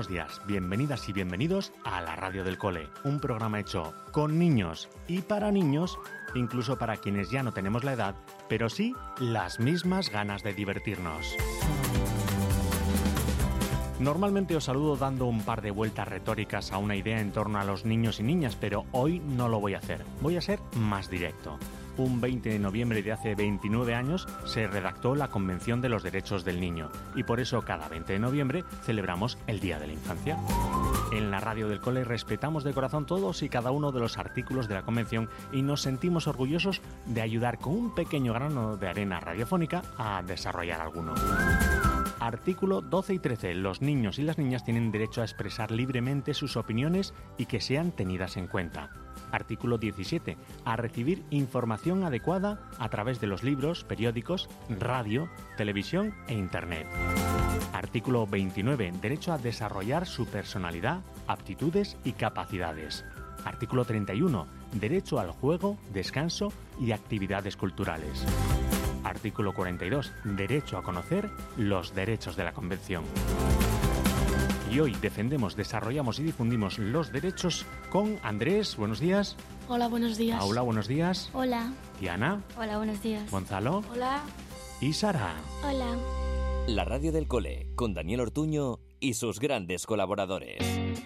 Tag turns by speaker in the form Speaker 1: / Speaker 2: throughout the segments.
Speaker 1: buenos días, bienvenidas y bienvenidos a la Radio del Cole, un programa hecho con niños y para niños, incluso para quienes ya no tenemos la edad, pero sí las mismas ganas de divertirnos. Normalmente os saludo dando un par de vueltas retóricas a una idea en torno a los niños y niñas, pero hoy no lo voy a hacer, voy a ser más directo. Un 20 de noviembre de hace 29 años se redactó la Convención de los Derechos del Niño y por eso cada 20 de noviembre celebramos el Día de la Infancia. En la Radio del Cole respetamos de corazón todos y cada uno de los artículos de la Convención y nos sentimos orgullosos de ayudar con un pequeño grano de arena radiofónica a desarrollar alguno. Artículo 12 y 13. Los niños y las niñas tienen derecho a expresar libremente sus opiniones y que sean tenidas en cuenta. Artículo 17. A recibir información adecuada a través de los libros, periódicos, radio, televisión e Internet. Artículo 29. Derecho a desarrollar su personalidad, aptitudes y capacidades. Artículo 31. Derecho al juego, descanso y actividades culturales. Artículo 42. Derecho a conocer los derechos de la Convención. Y hoy defendemos, desarrollamos y difundimos los derechos con Andrés. Buenos días.
Speaker 2: Hola, buenos días.
Speaker 1: Paula, buenos días.
Speaker 3: Hola.
Speaker 1: Diana.
Speaker 3: Hola, buenos días.
Speaker 1: Gonzalo.
Speaker 2: Hola.
Speaker 1: Y Sara.
Speaker 3: Hola.
Speaker 4: La Radio del Cole, con Daniel Ortuño y sus grandes colaboradores.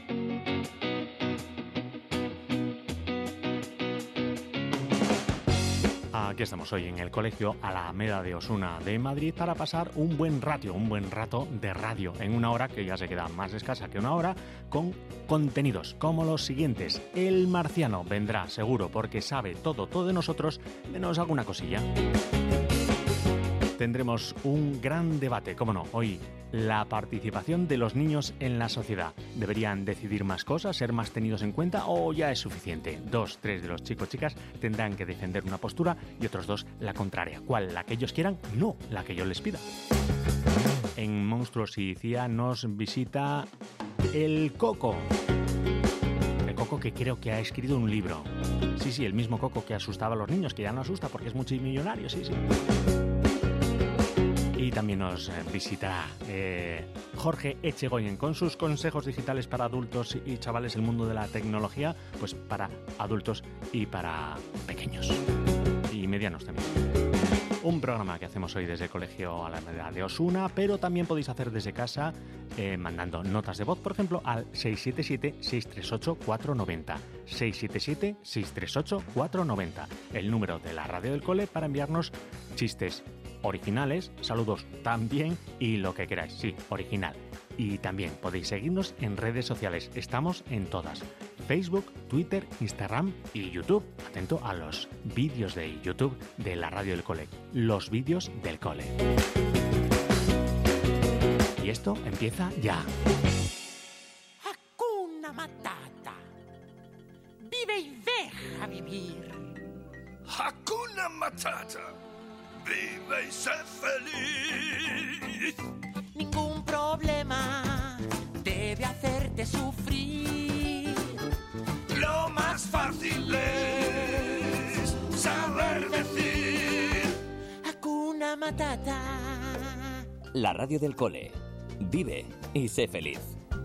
Speaker 1: Aquí estamos hoy en el Colegio Alameda de Osuna de Madrid para pasar un buen rato de radio en una hora que ya se queda más escasa que una hora, con contenidos como los siguientes. El marciano vendrá seguro porque sabe todo de nosotros menos alguna cosilla. Tendremos un gran debate, cómo no, hoy, la participación de los niños en la sociedad. ¿Deberían decidir más cosas, ser más tenidos en cuenta o ya es suficiente? 2, 3 de los chicos chicas tendrán que defender una postura y otros 2 la contraria. ¿Cuál? ¿La que ellos quieran? No, la que yo les pida. En Monstruos y CIA nos visita el Coco. El Coco que creo que ha escrito un libro. Sí, el mismo Coco que asustaba a los niños, que ya no asusta porque es multimillonario, sí. Y también nos visitará Jorge Echegoyen con sus consejos digitales para adultos y chavales, el mundo de la tecnología, pues para adultos y para pequeños y medianos también. Un programa que hacemos hoy desde el Colegio Alameda de Osuna, pero también podéis hacer desde casa mandando notas de voz, por ejemplo, al 677-638-490. 677-638-490, el número de la Radio del Cole para enviarnos chistes originales, saludos también y lo que queráis, sí, original. Y también podéis seguirnos en redes sociales, estamos en todas: Facebook, Twitter, Instagram y YouTube. Atento a los vídeos de YouTube de la Radio del Cole, los vídeos del cole. Y esto empieza ya.
Speaker 5: Hakuna Matata. Vive y deja vivir.
Speaker 6: Hakuna Matata. Vive y sé feliz.
Speaker 5: Ningún problema debe hacerte sufrir.
Speaker 6: Lo más fácil es saber decir
Speaker 5: Hakuna Matata.
Speaker 4: La Radio del Cole. Vive y sé feliz.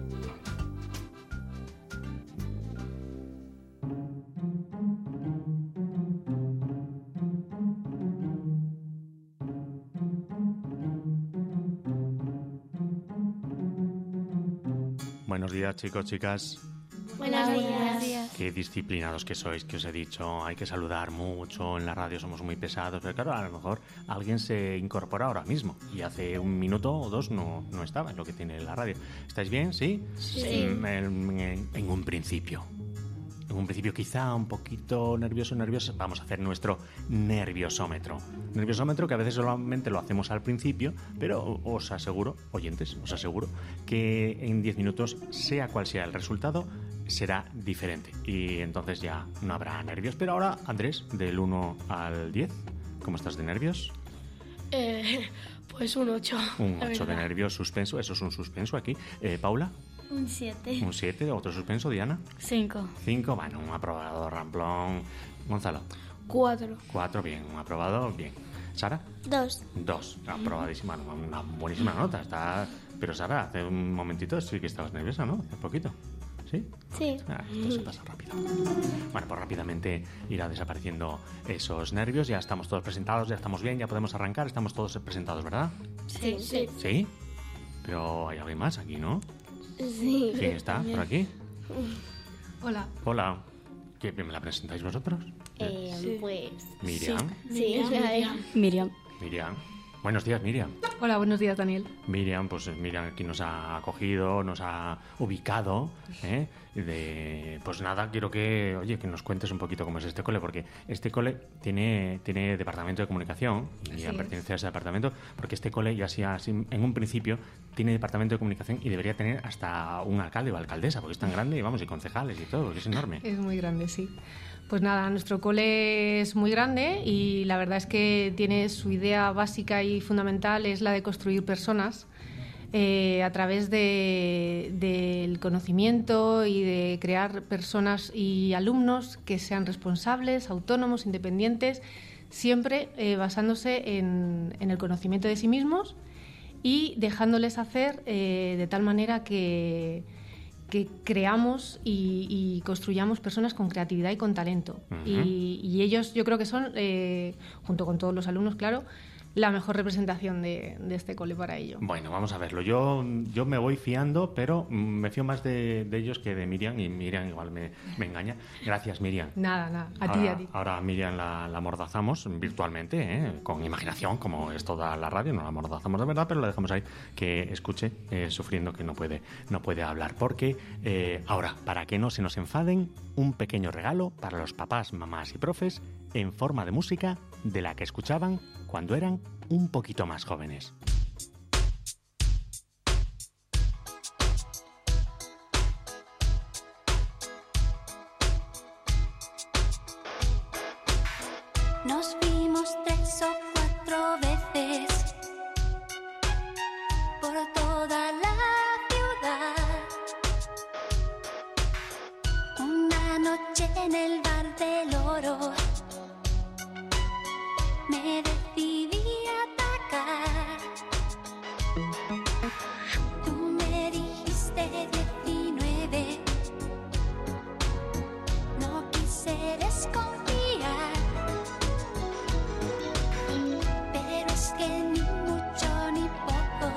Speaker 1: Buenos días, chicos, chicas.
Speaker 3: Buenos días.
Speaker 1: Qué disciplinados que sois, que os he dicho. Hay que saludar mucho en la radio, somos muy pesados. Pero claro, a lo mejor alguien se incorpora ahora mismo y hace un minuto o dos no estaba en lo que tiene la radio. ¿Estáis bien? ¿Sí?
Speaker 3: Sí.
Speaker 1: En un principio. En un principio quizá un poquito nervioso, vamos a hacer nuestro nerviosómetro. Nerviosómetro que a veces solamente lo hacemos al principio, pero os aseguro, oyentes, que en 10 minutos, sea cual sea el resultado, será diferente. Y entonces ya no habrá nervios. Pero ahora, Andrés, del 1 al 10, ¿cómo estás de nervios?
Speaker 2: Pues un 8.
Speaker 1: Un 8 de nervios, suspenso, eso es un suspenso aquí. Paula.
Speaker 3: Un 7.
Speaker 1: Un 7, otro suspenso, Diana.
Speaker 3: 5.
Speaker 1: 5, bueno, un aprobado, ramplón. Gonzalo.
Speaker 2: 4.
Speaker 1: 4, bien, un aprobado, bien. ¿Sara?
Speaker 3: 2.
Speaker 1: 2. Aprobadísima, una buenísima nota. Pero Sara, hace un momentito sí que estabas nerviosa, ¿no? Hace poquito. ¿Sí?
Speaker 3: Sí.
Speaker 1: Esto se pasa rápido. Bueno, pues rápidamente irá desapareciendo esos nervios. Ya estamos todos presentados, ya estamos bien, ya podemos arrancar. Estamos todos presentados, ¿verdad?
Speaker 3: Sí.
Speaker 1: ¿Sí? Pero hay alguien más aquí, ¿no?
Speaker 3: Sí.
Speaker 1: ¿Quién está por aquí?
Speaker 2: Hola.
Speaker 1: Hola. ¿Me la presentáis vosotros?
Speaker 3: Pues...
Speaker 1: Miriam.
Speaker 3: Sí, es la de...
Speaker 7: Miriam.
Speaker 1: Miriam. Buenos días, Miriam.
Speaker 2: Hola, buenos días, Daniel.
Speaker 1: Miriam aquí nos ha acogido, nos ha ubicado, ¿eh? Pues nada, quiero que nos cuentes un poquito cómo es este cole, porque este cole tiene departamento de comunicación, y Miriam pertenece a ese departamento, porque este cole ya sea así, en un principio tiene departamento de comunicación y debería tener hasta un alcalde o alcaldesa, porque es tan grande, y concejales y todo, porque es enorme.
Speaker 2: Es muy grande, sí. Pues nada, nuestro cole es muy grande y la verdad es que tiene su idea básica y fundamental es la de construir personas a través del conocimiento y de crear personas y alumnos que sean responsables, autónomos, independientes, siempre basándose en el conocimiento de sí mismos y dejándoles hacer de tal manera que creamos y construyamos personas con creatividad y con talento.
Speaker 1: Uh-huh.
Speaker 2: Y ellos yo creo que son, junto con todos los alumnos, claro, la mejor representación de este cole para ello.
Speaker 1: Bueno, vamos a verlo. Yo me voy fiando, pero me fío más de ellos que de Miriam, y Miriam igual me engaña. Gracias, Miriam.
Speaker 2: Nada, a ti.
Speaker 1: Ahora a Miriam la amordazamos virtualmente, con imaginación, como es toda la radio, no la amordazamos de verdad, pero la dejamos ahí que escuche, sufriendo que no puede hablar. Porque ahora, para que no se nos enfaden, un pequeño regalo para los papás, mamás y profes en forma de música de la que escuchaban cuando eran un poquito más jóvenes.
Speaker 8: Nos vimos 3 o 4 veces por toda la ciudad. Una noche en el bar del Oro me decidí a atacar. Tú me dijiste 19, no quise desconfiar, pero es que ni mucho ni poco,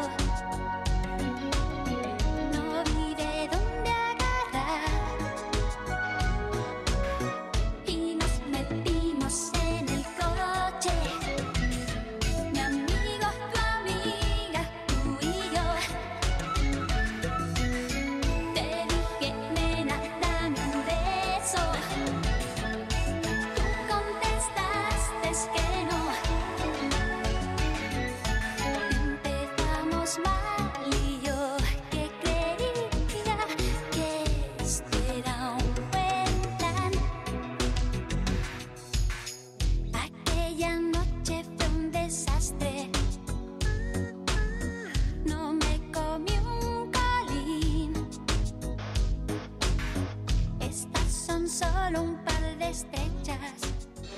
Speaker 8: no vi de dónde agarrar, y nos metimos en el coche, mi amigo, tu amiga, tú y yo. Te dije, nena, dame un beso. Tú contestaste que no. Empezamos mal y yo que creía que esto era un buen plan. Aquella noche fue un desastre. No me comí un colín. Estas son solo un par de estrellas.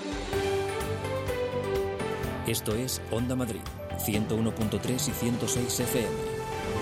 Speaker 4: Esto es Onda Madrid, 101.3 y 106 FM.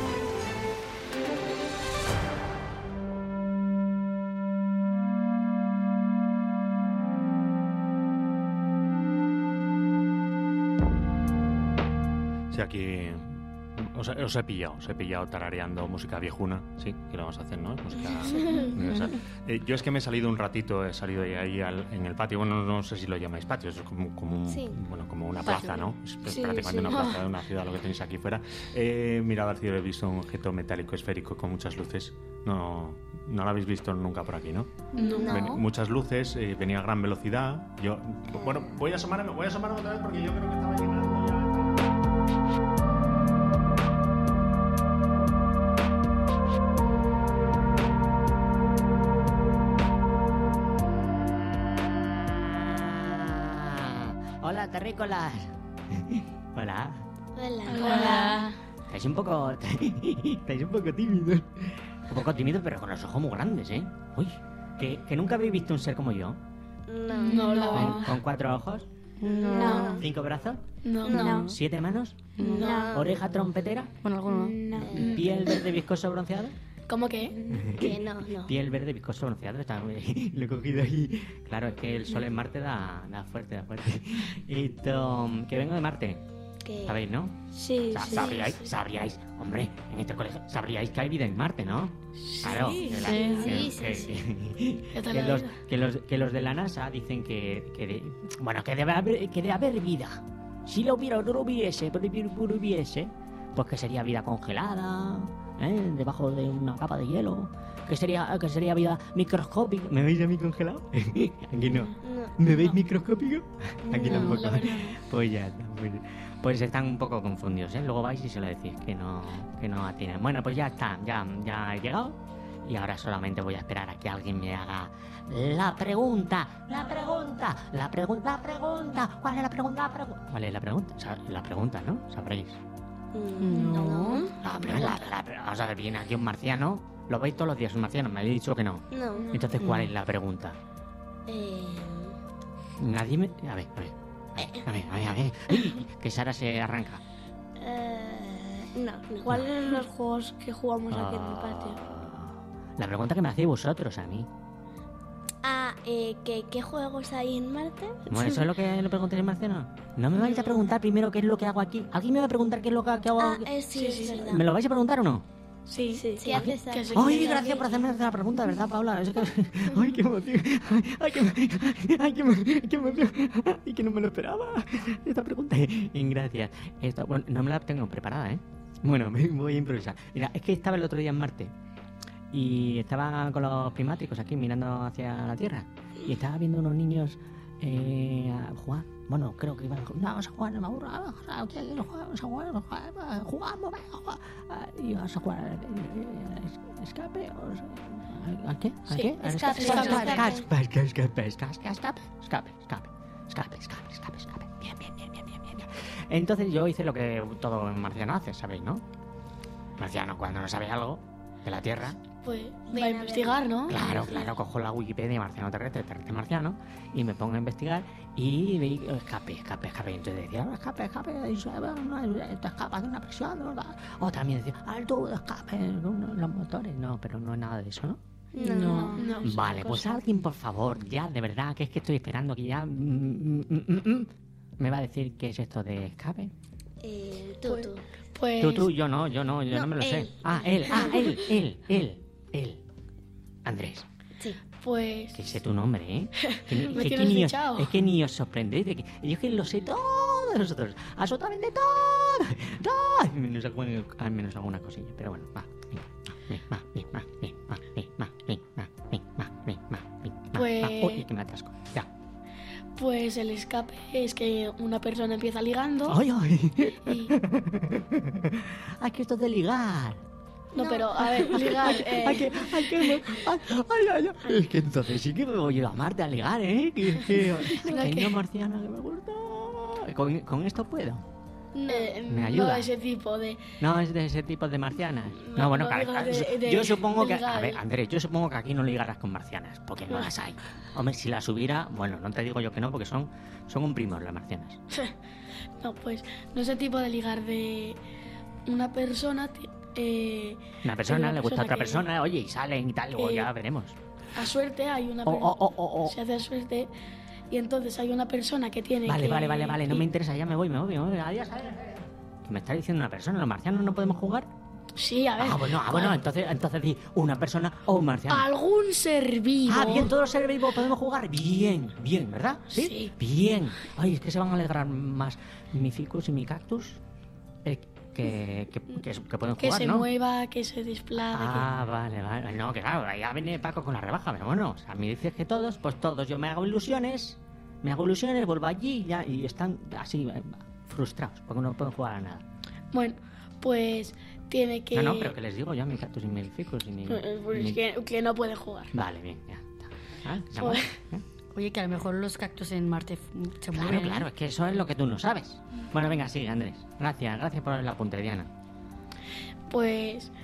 Speaker 1: Sí, aquí os he pillado tarareando música viejuna, sí, que lo vamos a hacer, ¿no? Música universal. Yo es que me he salido un ratito, he salido de ahí en el patio, bueno, no sé si lo llamáis patio, es como una plaza, ¿no? Es prácticamente una plaza de una ciudad, lo que tenéis aquí fuera. He mirado al cielo, he visto un objeto metálico esférico con muchas luces. No lo habéis visto nunca por aquí, ¿no?
Speaker 3: No.
Speaker 1: Muchas luces, venía a gran velocidad. Voy a asomarme otra vez porque yo creo que estaba llegando ya.
Speaker 9: Hola, terrícolas. Hola.
Speaker 3: Hola.
Speaker 9: Estáis un poco tímidos. Un poco tímidos, pero con los ojos muy grandes, ¿eh? Uy, que nunca habéis visto un ser como yo.
Speaker 3: No, la verdad.
Speaker 9: ¿Con 4 ojos?
Speaker 3: No.
Speaker 9: 5 brazos,
Speaker 3: No.
Speaker 9: 7 manos,
Speaker 3: No.
Speaker 9: oreja trompetera,
Speaker 7: Bueno, alguno no.
Speaker 3: No.
Speaker 9: piel verde viscoso bronceado.
Speaker 7: ¿Cómo que?
Speaker 3: Que no.
Speaker 9: Piel verde viscoso bronceado, está muy... lo he cogido ahí. Claro, es que el sol en Marte da fuerte. Esto, que vengo de Marte,
Speaker 3: Que...
Speaker 9: ¿sabéis, no?
Speaker 3: Sí, sí.
Speaker 9: Sabríais, hombre, en este colegio, sabríais que hay vida en Marte, ¿no? Claro, que los de la NASA dicen que debe haber vida. Si lo hubiera o no lo hubiese, pues que sería vida congelada, debajo de una capa de hielo, que sería vida microscópica. ¿Me veis a mí congelado? Aquí no. ¿Me veis microscópico? Aquí
Speaker 7: No,
Speaker 9: tampoco.
Speaker 7: la verdad
Speaker 9: Pues ya está. Pues están un poco confundidos, ¿eh? Luego vais y se lo decís que no atienden. Bueno, pues ya está, ya he llegado. Y ahora solamente voy a esperar a que alguien me haga la pregunta. ¿Cuál es la pregunta? ¿Cuál es la pregunta? La pregunta, ¿no? ¿Sabréis?
Speaker 7: No.
Speaker 9: Vamos a ver, viene aquí un marciano. Lo veis todos los días un marciano, me habéis dicho que no.
Speaker 3: No.
Speaker 9: Entonces, ¿cuál es la pregunta? Nadie me... A ver. ¡Ay! Que Sara se arranca.
Speaker 3: No.
Speaker 7: ¿Cuáles son los juegos que jugamos aquí en el patio?
Speaker 9: La pregunta que me hacéis vosotros a mí.
Speaker 3: ¿Qué juegos hay en Marte?
Speaker 9: Bueno, ¿eso es lo que le pregunté al marciano? No me vais a preguntar primero qué es lo que hago aquí. ¿Alguien me va a preguntar qué es lo que hago aquí?
Speaker 3: Sí, es verdad.
Speaker 9: ¿Me lo vais a preguntar o no?
Speaker 7: Sí.
Speaker 3: ¿Qué haces
Speaker 7: ¿Qué
Speaker 3: aquí?
Speaker 7: haces?
Speaker 9: Ay, gracias por hacerme la pregunta, ¿verdad, Paula? Es que... Ay, qué emoción. Ay, qué emoción. Y que no me lo esperaba. Esta pregunta. Gracias. Bueno, no me la tengo preparada, ¿eh? Bueno, me voy a improvisar. Mira, es que estaba el otro día en Marte y estaba con los prismáticos aquí mirando hacia la Tierra y estaba viendo unos niños a jugar. Bueno, creo que iban a jugar. No, vamos a jugar, no me aburro. Vamos a jugar. Y vas a jugar escape o... ¿A qué? ¿A qué? Escape. Bien. Entonces yo hice lo que todo marciano hace, ¿sabéis, no? Marciano, cuando no sabe algo de la Tierra...
Speaker 7: Pues va a investigar, ¿no?
Speaker 9: Claro, cojo la Wikipedia marciano terrestre marciano y me pongo a investigar y escape. Entonces decía, escape, esto escapa de una presión, ¿verdad? O también decía, alto, escape, los motores. No, pero no es nada de eso, ¿no?
Speaker 7: No.
Speaker 9: Vale, pues alguien, por favor, ya, de verdad, que es que estoy esperando que ya... ¿Me va a decir qué es esto de escape?
Speaker 3: Tú.
Speaker 7: Pues...
Speaker 9: Tú, yo no me lo sé. Él. Andrés.
Speaker 3: Sí.
Speaker 7: Pues...
Speaker 9: Que sé tu nombre, ¿eh?
Speaker 7: Me tienes fichado.
Speaker 9: Es que ni os sorprendéis de que... Yo es que lo sé todo de nosotros. Absolutamente todo. Al menos alguna cosilla. Pero bueno, va. Uy, que me atasco. Ya.
Speaker 7: Pues el escape es que una persona empieza ligando.
Speaker 9: ¡Ay!
Speaker 7: Y...
Speaker 9: ¡Ay, que esto es de ligar!
Speaker 7: No, pero a ver, ligar...
Speaker 9: Ay. Es que entonces sí que me voy a ir a Marte a ligar, ¿eh? Que no marciana que me gusta. ¿Con esto puedo? ¿Me ayuda?
Speaker 7: No ese tipo de...
Speaker 9: No, es de ese tipo de marcianas. No, bueno, yo supongo que... A ver, Andrés, yo supongo que aquí no ligarás con marcianas, porque no las hay. Hombre, si las hubiera... Bueno, no te digo yo que no, porque son un primor las marcianas.
Speaker 7: No, pues, no ese tipo de ligar de una persona...
Speaker 9: Una persona le gusta a otra
Speaker 7: que-
Speaker 9: persona, oye, y salen y tal, luego ya veremos.
Speaker 7: A suerte hay una persona... Se hace a suerte... Y entonces hay una persona que tiene
Speaker 9: Vale,
Speaker 7: que...
Speaker 9: no me interesa, ya me voy. Adiós. ¿Qué me está diciendo una persona? ¿Los marcianos no podemos jugar?
Speaker 7: Sí, a ver.
Speaker 9: Bueno, entonces di una persona o un marciano.
Speaker 7: Algún ser vivo.
Speaker 9: Bien, todos los seres vivos podemos jugar. Bien, ¿verdad?
Speaker 7: Sí.
Speaker 9: Bien. Ay, es que se van a alegrar más mi ficus y mi cactus que pueden
Speaker 7: Que
Speaker 9: jugar,
Speaker 7: se
Speaker 9: ¿no?
Speaker 7: mueva, que se desplace.
Speaker 9: Vale. No, que claro, ya viene Paco con la rebaja, pero bueno, o sea, me dices que todos, pues todos. Yo me hago ilusiones, vuelvo allí y están así, frustrados, porque no pueden jugar a nada.
Speaker 7: Bueno, pues tiene que...
Speaker 9: No, pero que les digo yo, mi cactus y mi ficus y mi...
Speaker 7: Pues que no puede jugar.
Speaker 9: Vale, bien, ya está. ¿Ya
Speaker 7: Pues-
Speaker 9: está?
Speaker 10: Oye, que a lo mejor los cactus en Marte se mueren.
Speaker 9: Claro, es que eso es lo que tú no sabes. Bueno, venga, sigue, Andrés. Gracias por el apunte, Diana.
Speaker 7: Pues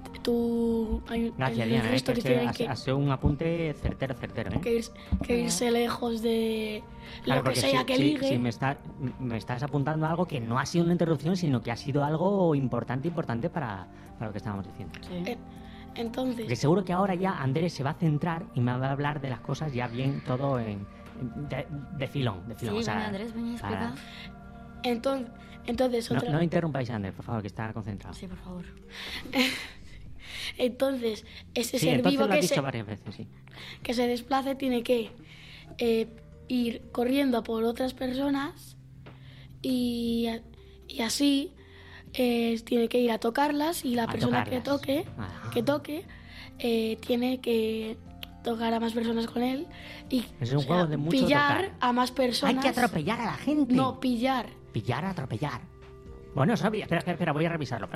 Speaker 9: Gracias,
Speaker 7: el
Speaker 9: Diana,
Speaker 7: resto
Speaker 9: que
Speaker 7: tienen
Speaker 9: ha sido un apunte certero, ¿eh?
Speaker 7: que irse lejos de
Speaker 9: Claro,
Speaker 7: lo que
Speaker 9: porque
Speaker 7: sea que ligue.
Speaker 9: si me estás apuntando algo que no ha sido una interrupción, sino que ha sido algo importante para lo que estábamos diciendo.
Speaker 10: Sí.
Speaker 7: Entonces...
Speaker 9: Que seguro que ahora ya Andrés se va a centrar y me va a hablar de las cosas ya bien todo de filón.
Speaker 10: Sí,
Speaker 9: o sea,
Speaker 10: venga, Andrés, ven y explica.
Speaker 7: Entonces
Speaker 9: no interrumpáis a Andrés, por favor, que está concentrado.
Speaker 10: Sí, por favor.
Speaker 7: Entonces, ese
Speaker 9: Sí,
Speaker 7: ser
Speaker 9: entonces
Speaker 7: vivo
Speaker 9: lo has dicho varias veces, sí.
Speaker 7: que se desplace tiene que ir corriendo por otras personas y así tiene que ir a tocarlas y la persona que toque tiene que tocar a más personas con él y
Speaker 9: es un juego de mucho
Speaker 7: pillar
Speaker 9: tocar.
Speaker 7: a más personas.
Speaker 9: Hay que atropellar a la gente.
Speaker 7: No, pillar.
Speaker 9: Pillar, atropellar. Bueno, sabía. Espera, voy a revisarlo.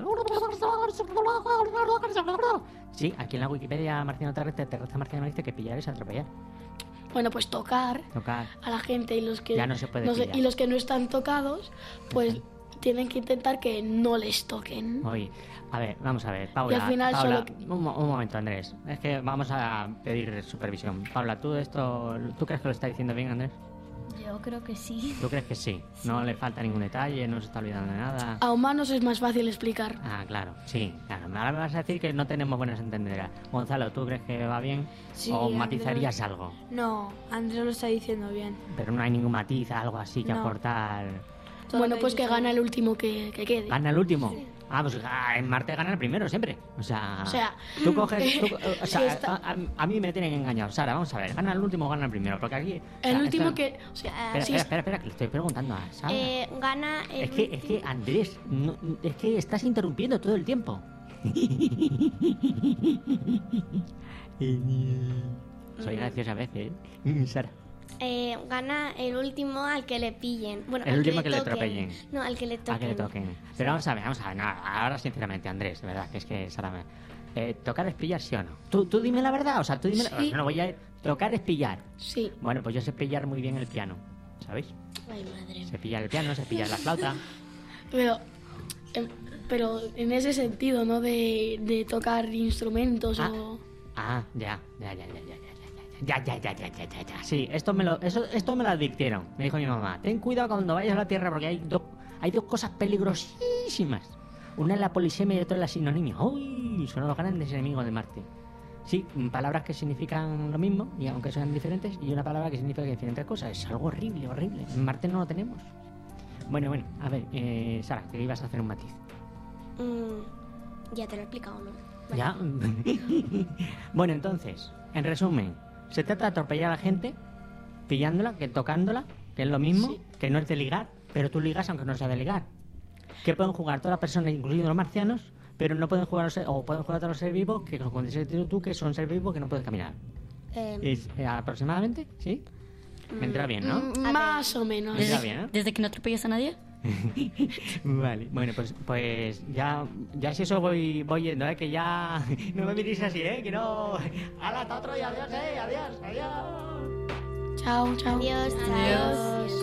Speaker 9: Sí, aquí en la Wikipedia Marciano Terrestre Marciano dice que pillar es atropellar.
Speaker 7: Bueno, pues tocar a la gente y los que
Speaker 9: ya no se puede pillar.
Speaker 7: y los que no están tocados, pues tienen que intentar que no les toquen.
Speaker 9: Oye, a ver, vamos a ver, Paula.
Speaker 7: Y al final
Speaker 9: Paula, un momento, Andrés. Es que vamos a pedir supervisión. Paula, ¿tú crees que lo está diciendo bien, Andrés?
Speaker 3: Yo creo que sí.
Speaker 9: ¿Tú crees que sí? No le falta ningún detalle, no se está olvidando de nada.
Speaker 7: A humanos es más fácil explicar.
Speaker 9: Ah, claro, sí, claro. Ahora me vas a decir que no tenemos buenas entendedoras. Gonzalo, ¿tú crees que va bien?
Speaker 11: Sí,
Speaker 9: ¿O matizarías algo?
Speaker 11: No, Andrés lo está diciendo bien.
Speaker 9: Pero no hay ningún matiz, algo así que aportar.
Speaker 7: Bueno, pues que gana el último que quede.
Speaker 9: ¿Gana el último?
Speaker 7: Sí.
Speaker 9: Ah, pues en Marte gana el primero siempre. O sea tú coges... a mí me tienen engañado. Sara, vamos a ver. ¿Gana el último o gana el primero? Porque aquí...
Speaker 7: El último que...
Speaker 9: Espera, que le estoy preguntando a Sara.
Speaker 3: Gana el
Speaker 9: es que Andrés, es que estás interrumpiendo todo el tiempo. Soy graciosa a veces, ¿eh? Sara.
Speaker 3: Gana el último al que le pillen. Bueno,
Speaker 9: el último que le
Speaker 3: toquen.
Speaker 9: atropellen.
Speaker 3: No, al que le toquen.
Speaker 9: Al que le toquen. Pero vamos a ver. No, ahora sinceramente, Andrés, de verdad, que es que Sara ¿tocar es pillar, sí o no? Tú dime la verdad, o sea, tú dime
Speaker 7: sí.
Speaker 9: No voy a... ¿Tocar es pillar?
Speaker 7: Sí.
Speaker 9: Bueno, pues yo sé pillar muy bien el piano, ¿sabéis?
Speaker 3: Ay, madre.
Speaker 9: Se pilla el piano, se pilla la flauta.
Speaker 7: Pero en ese sentido, ¿no? De tocar instrumentos o...
Speaker 9: Ah, ya. Sí, esto me lo advirtieron. Me dijo mi mamá. Ten cuidado cuando vayas a la Tierra porque hay dos cosas peligrosísimas. Una es la polisemia y otra es la sinonimia. ¡Uy! Son los grandes enemigos de Marte. Sí, palabras que significan lo mismo, y aunque sean diferentes, y una palabra que significa diferentes cosas. Es algo horrible. En Marte no lo tenemos. Bueno, a ver, Sara, que ibas a hacer un matiz.
Speaker 3: Ya te lo he explicado, ¿no? Vale.
Speaker 9: ¿Ya? Bueno, entonces, en resumen, se trata de atropellar a la gente, pillándola, que tocándola, que es lo mismo, sí. Que no es de ligar, pero tú ligas aunque no sea de ligar. Que pueden jugar todas las personas, incluidos los marcianos, pero no pueden jugar pueden jugar todos los seres vivos que con sentido tú que son seres vivos que no pueden caminar. ¿Aproximadamente? ¿Sí? Me entra bien, ¿no?
Speaker 7: Más o menos.
Speaker 9: Me entra bien, ¿no?
Speaker 10: ¿Desde que no atropellas a nadie?
Speaker 9: Vale, bueno, pues ya si eso voy yendo, que ya no me miréis así, que no. ¡Hala, hasta otro día! ¡Adiós, adiós!
Speaker 7: Chao.
Speaker 3: Adiós.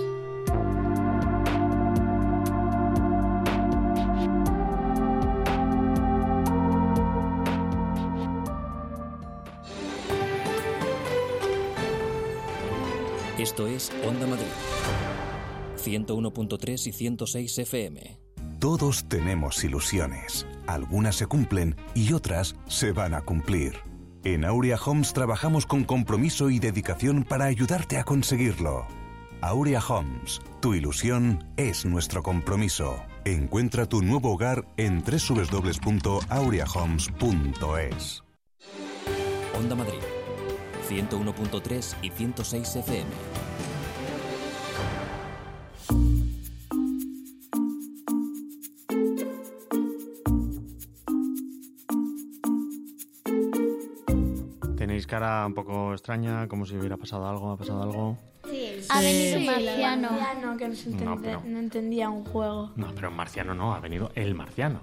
Speaker 4: Esto es Onda Madrid, 101.3 y 106 FM.
Speaker 12: Todos tenemos ilusiones. Algunas se cumplen y otras se van a cumplir. En Aurea Homes trabajamos con compromiso y dedicación para ayudarte a conseguirlo. Aurea Homes, tu ilusión es nuestro compromiso. Encuentra tu nuevo hogar en www.aureahomes.es.
Speaker 4: Onda Madrid, 101.3 y 106 FM.
Speaker 1: Tenéis cara un poco extraña, como si hubiera pasado algo. ¿Ha pasado algo?
Speaker 3: Sí.
Speaker 11: Ha venido un
Speaker 3: marciano.
Speaker 11: que no entendía un juego.
Speaker 1: No, pero un marciano no, ha venido el marciano.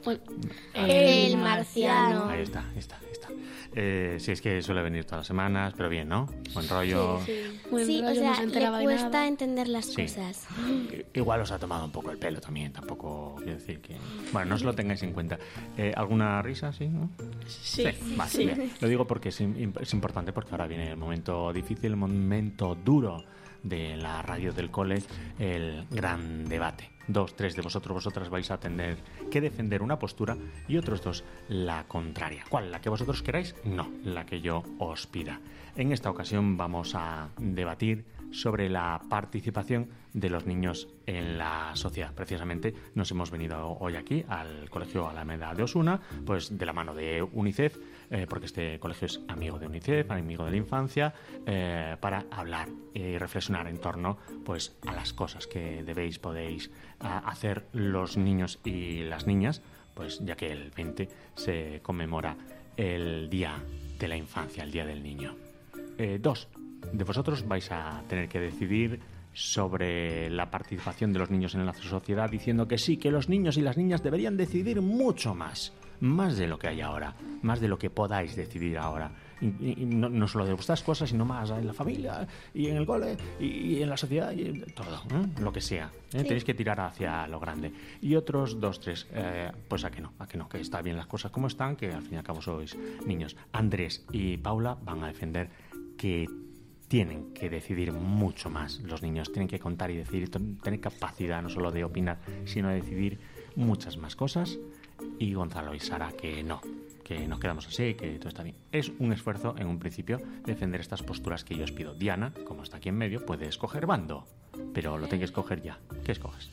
Speaker 7: Bueno,
Speaker 3: El marciano.
Speaker 1: Ahí está. Sí, es que suele venir todas las semanas, pero bien, ¿no? Buen rollo.
Speaker 3: Sí, o sea, le cuesta entender las cosas.
Speaker 1: Igual os ha tomado un poco el pelo también, tampoco quiero decir que... Bueno, no os lo tengáis en cuenta. ¿Alguna risa, sí, no?
Speaker 7: Sí.
Speaker 1: Vale, bien. Lo digo porque es importante, porque ahora viene el momento difícil, el momento duro de la radio del cole, el gran debate. 2, 3 de vosotras vais a tener que defender una postura y otros 2 la contraria. ¿Cuál? ¿La que vosotros queráis? No, la que yo os pida. En esta ocasión vamos a debatir sobre la participación de los niños en la sociedad. Precisamente nos hemos venido hoy aquí al Colegio Alameda de Osuna, pues de la mano de UNICEF, porque este colegio es amigo de UNICEF, amigo de la infancia, para hablar y reflexionar en torno pues a las cosas que podéis hacer los niños y las niñas, pues ya que el 20 se conmemora el Día de la Infancia, el Día del Niño. 2 de vosotros vais a tener que decidir sobre la participación de los niños en la sociedad, diciendo que sí, que los niños y las niñas deberían decidir mucho más de lo que hay ahora, más de lo que podáis decidir ahora. Y no solo de vuestras cosas, sino más en la familia y en el cole y en la sociedad y en todo, lo que sea. Sí. Tenéis que tirar hacia lo grande. Y otros 2, 3, pues a que no, que está bien las cosas como están, que al fin y al cabo sois niños. Andrés y Paula van a defender que tienen que decidir mucho más. Los niños tienen que contar y decidir, tener capacidad no solo de opinar, sino de decidir muchas más cosas. Y Gonzalo y Sara que nos quedamos así, que todo está bien. Es un esfuerzo en un principio defender estas posturas que yo os pido. Diana, como está aquí en medio, puede escoger bando, pero lo tengo que escoger ya. ¿Qué escoges?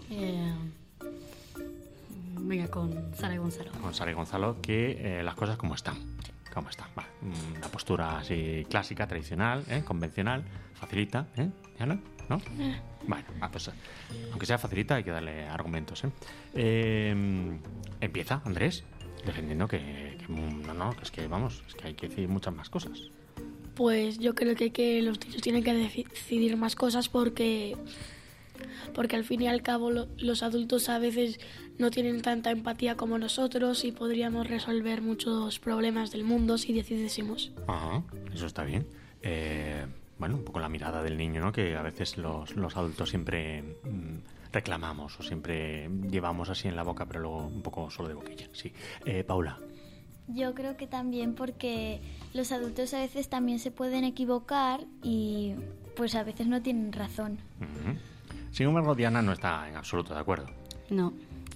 Speaker 10: Venga, con Sara y Gonzalo.
Speaker 1: Con Sara y Gonzalo, que las cosas como están. ¿Cómo está? Vale. Una postura así clásica, tradicional, convencional, facilita, Diana, ¿no? Bueno, pues aunque sea facilita hay que darle argumentos, Empieza, Andrés, defendiendo que es que hay que decir muchas más cosas.
Speaker 7: Pues yo creo que los niños tienen que decidir más cosas porque al fin y al cabo los adultos a veces no tienen tanta empatía como nosotros y podríamos resolver muchos problemas del mundo si decidiésemos.
Speaker 1: Ajá, eso está bien. Bueno, un poco la mirada del niño, ¿no? Que a veces los adultos siempre reclamamos o siempre llevamos así en la boca, pero luego un poco solo de boquilla. Sí. Paula.
Speaker 8: Yo creo que también porque los adultos a veces también se pueden equivocar y pues a veces no tienen razón.
Speaker 1: Uh-huh. Sin embargo, Diana no está en absoluto de acuerdo.
Speaker 10: No.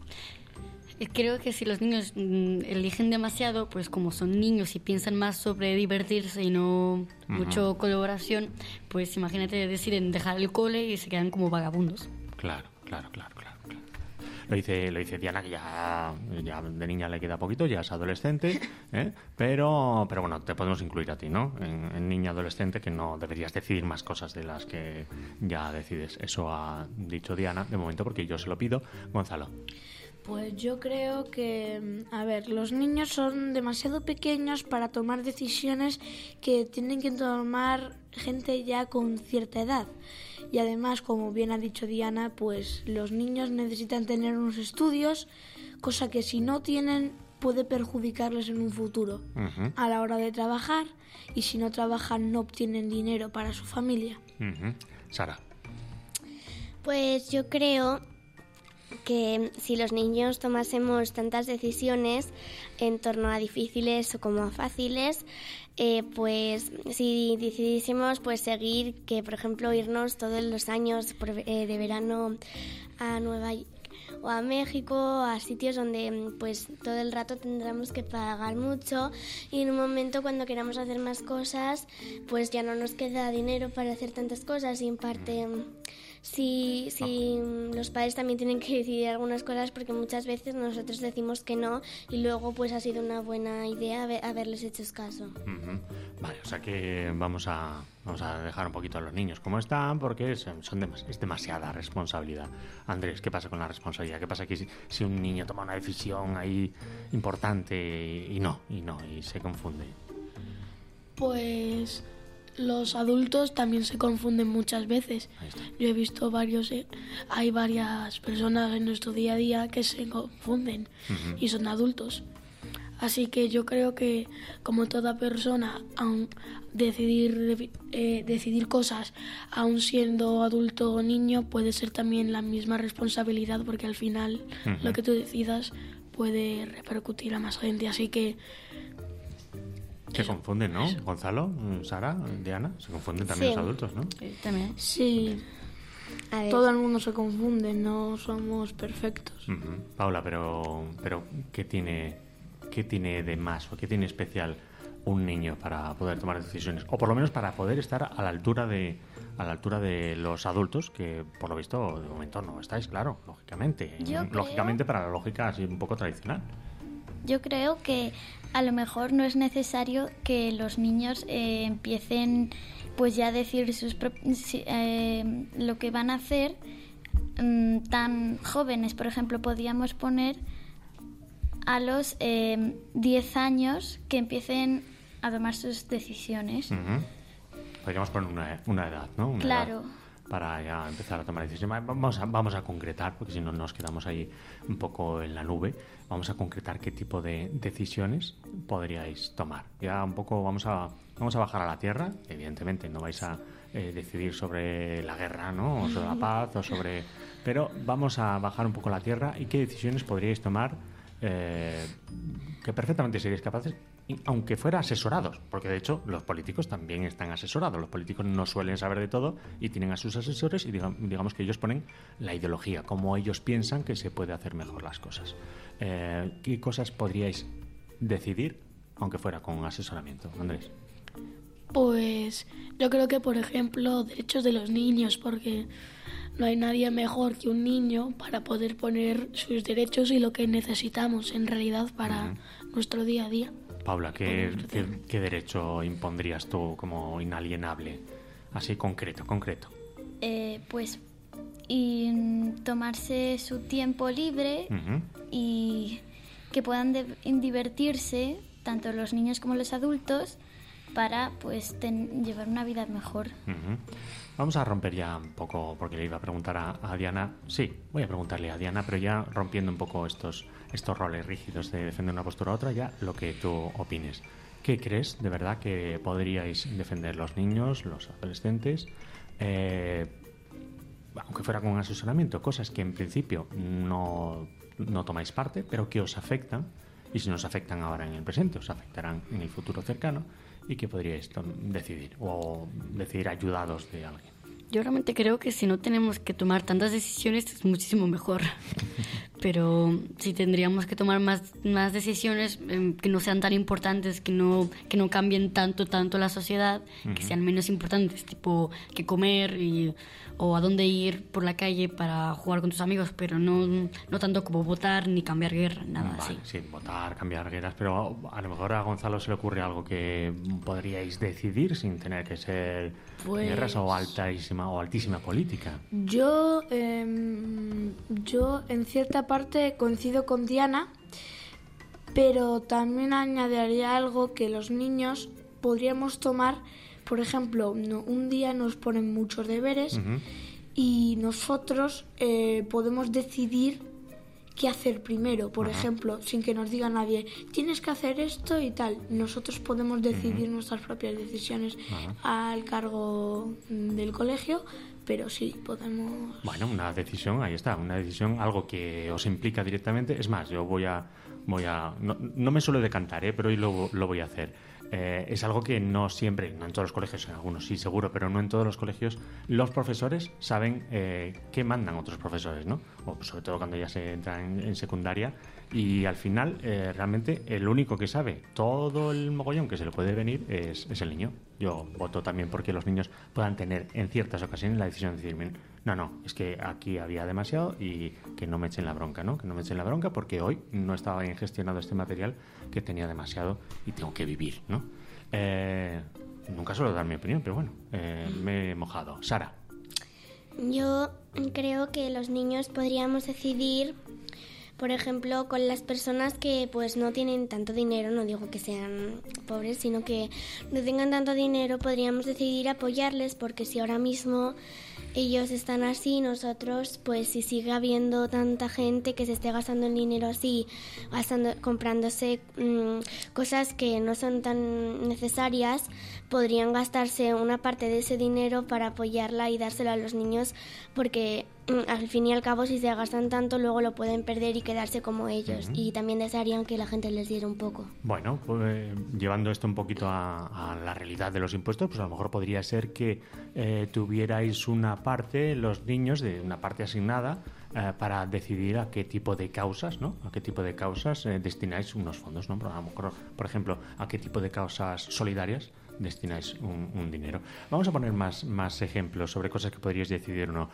Speaker 10: Creo que si los niños eligen demasiado, pues como son niños y piensan más sobre divertirse y no mucho colaboración, pues imagínate deciden dejar el cole y se quedan como vagabundos.
Speaker 1: Claro. Lo dice Diana, que ya de niña le queda poquito, ya es adolescente, pero bueno, te podemos incluir a ti, ¿no? En niña adolescente, que no deberías decidir más cosas de las que ya decides. Eso ha dicho Diana de momento, porque yo se lo pido. Gonzalo.
Speaker 11: Pues yo creo que, los niños son demasiado pequeños para tomar decisiones que tienen que tomar gente ya con cierta edad. Y además, como bien ha dicho Diana, pues los niños necesitan tener unos estudios, cosa que si no tienen puede perjudicarles en un futuro a la hora de trabajar, y si no trabajan no obtienen dinero para su familia.
Speaker 1: Sara.
Speaker 3: Pues yo creo que si los niños tomásemos tantas decisiones en torno a difíciles o como a fáciles, pues si decidísemos pues seguir, que por ejemplo irnos todos los años de verano a Nueva York o a México, a sitios donde pues todo el rato tendremos que pagar mucho, y en un momento cuando queramos hacer más cosas pues ya no nos queda dinero para hacer tantas cosas, y en parte sí, los padres también tienen que decidir algunas cosas, porque muchas veces nosotros decimos que no y luego pues ha sido una buena idea haberles hecho caso.
Speaker 1: Vale, o sea que vamos a dejar un poquito a los niños como están, porque es demasiada responsabilidad. Andrés, ¿qué pasa con la responsabilidad? ¿Qué pasa aquí si un niño toma una decisión ahí importante y se confunde?
Speaker 7: Pues los adultos también se confunden muchas veces. Yo he visto hay varias personas en nuestro día a día que se confunden y son adultos. Así que yo creo que, como toda persona, aun decidir cosas, aun siendo adulto o niño, puede ser también la misma responsabilidad, porque al final lo que tú decidas puede repercutir a más gente. Así que...
Speaker 1: Se confunden, ¿no? Gonzalo, Sara, Diana, se confunden también los adultos, ¿no?
Speaker 10: También.
Speaker 7: Sí. Todo el mundo se confunde, no somos perfectos.
Speaker 1: Paula, pero ¿qué tiene de más o qué tiene especial un niño para poder tomar decisiones? O por lo menos para poder estar a la altura de los adultos, que por lo visto de momento no estáis, claro, lógicamente. Lógicamente para la lógica así un poco tradicional.
Speaker 8: Yo creo que a lo mejor no es necesario que los niños empiecen pues ya a decir lo que van a hacer tan jóvenes. Por ejemplo, podríamos poner a los 10 años que empiecen a tomar sus decisiones.
Speaker 1: Podríamos poner una edad, ¿no?
Speaker 8: Claro.
Speaker 1: Edad para ya empezar a tomar decisiones. Vamos a concretar, porque si no nos quedamos ahí un poco en la nube. Vamos a concretar qué tipo de decisiones podríais tomar. Ya un poco vamos a bajar a la tierra. Evidentemente no vais a decidir sobre la guerra, ¿no? O sobre la paz, pero vamos a bajar un poco a la tierra. ¿Y qué decisiones podríais tomar que perfectamente seríais capaces, aunque fuera asesorados? Porque de hecho los políticos también están asesorados. Los políticos no suelen saber de todo y tienen a sus asesores y digamos que ellos ponen la ideología, cómo ellos piensan que se puede hacer mejor las cosas. ¿Qué cosas podríais decidir aunque fuera con asesoramiento, Andrés?
Speaker 7: Pues yo creo que, por ejemplo, derechos de los niños, porque no hay nadie mejor que un niño para poder poner sus derechos y lo que necesitamos en realidad para nuestro día a día.
Speaker 1: Paula, ¿qué derecho impondrías tú como inalienable? Así concreto.
Speaker 8: Pues tomarse su tiempo libre y que puedan divertirse tanto los niños como los adultos para pues llevar una vida mejor.
Speaker 1: Vamos a romper ya un poco, porque le iba a preguntar a Diana. Sí, voy a preguntarle a Diana, pero ya rompiendo un poco estos roles rígidos de defender una postura u otra, ya lo que tú opines. ¿Qué crees de verdad que podríais defender los niños, los adolescentes, aunque fuera con asesoramiento? Cosas que en principio no tomáis parte, pero que os afectan, y si nos afectan ahora en el presente, os afectarán en el futuro cercano, y que podríais decidir, o decidir ayudados de alguien.
Speaker 10: Yo realmente creo que si no tenemos que tomar tantas decisiones es muchísimo mejor. Pero si tendríamos que tomar más decisiones que no sean tan importantes, que no cambien tanto la sociedad, que sean menos importantes, tipo que comer o a dónde ir por la calle para jugar con tus amigos, pero no tanto como votar ni cambiar guerra, nada así.
Speaker 1: Sí, votar, cambiar guerras, pero a lo mejor a Gonzalo se le ocurre algo que podríais decidir sin tener que ser guerras o altísima política.
Speaker 11: Yo en cierta parte coincido con Diana, pero también añadiría algo que los niños podríamos tomar. Por ejemplo, un día nos ponen muchos deberes y nosotros podemos decidir qué hacer primero. Por ejemplo, sin que nos diga nadie, tienes que hacer esto y tal. Nosotros podemos decidir nuestras propias decisiones al cargo del colegio, pero sí podemos...
Speaker 1: Bueno, una decisión, ahí está, una decisión, algo que os implica directamente. Es más, yo voy a no me suelo decantar, pero hoy lo voy a hacer. Es algo que no siempre, no en todos los colegios, en algunos sí seguro, pero no en todos los colegios, los profesores saben qué mandan otros profesores, ¿no? O sobre todo cuando ya se entra en secundaria, y al final realmente el único que sabe todo el mogollón que se le puede venir es el niño. Yo voto también porque los niños puedan tener en ciertas ocasiones la decisión de decirme, no, es que aquí había demasiado y que no me echen la bronca, ¿no? Que no me echen la bronca porque hoy no estaba bien gestionado este material, que tenía demasiado y tengo que vivir, ¿no? Nunca suelo dar mi opinión, pero bueno, me he mojado. Sara.
Speaker 3: Yo creo que los niños podríamos decidir por ejemplo, con las personas que pues no tienen tanto dinero, no digo que sean pobres, sino que no tengan tanto dinero, podríamos decidir apoyarles, porque si ahora mismo ellos están así, nosotros, pues si sigue habiendo tanta gente que se esté gastando el dinero así, comprándose cosas que no son tan necesarias, podrían gastarse una parte de ese dinero para apoyarla y dárselo a los niños, porque al fin y al cabo, si se gastan tanto, luego lo pueden perder y quedarse como ellos. Y también desearían que la gente les diera un poco.
Speaker 1: Bueno, pues, llevando esto un poquito a la realidad de los impuestos, pues a lo mejor podría ser que tuvierais una parte, los niños, de una parte asignada para decidir a qué tipo de causas, ¿no? A qué tipo de causas destináis unos fondos, ¿no? A lo mejor, por ejemplo, a qué tipo de causas solidarias destináis un dinero. Vamos a poner más ejemplos sobre cosas que podríais decidir o no.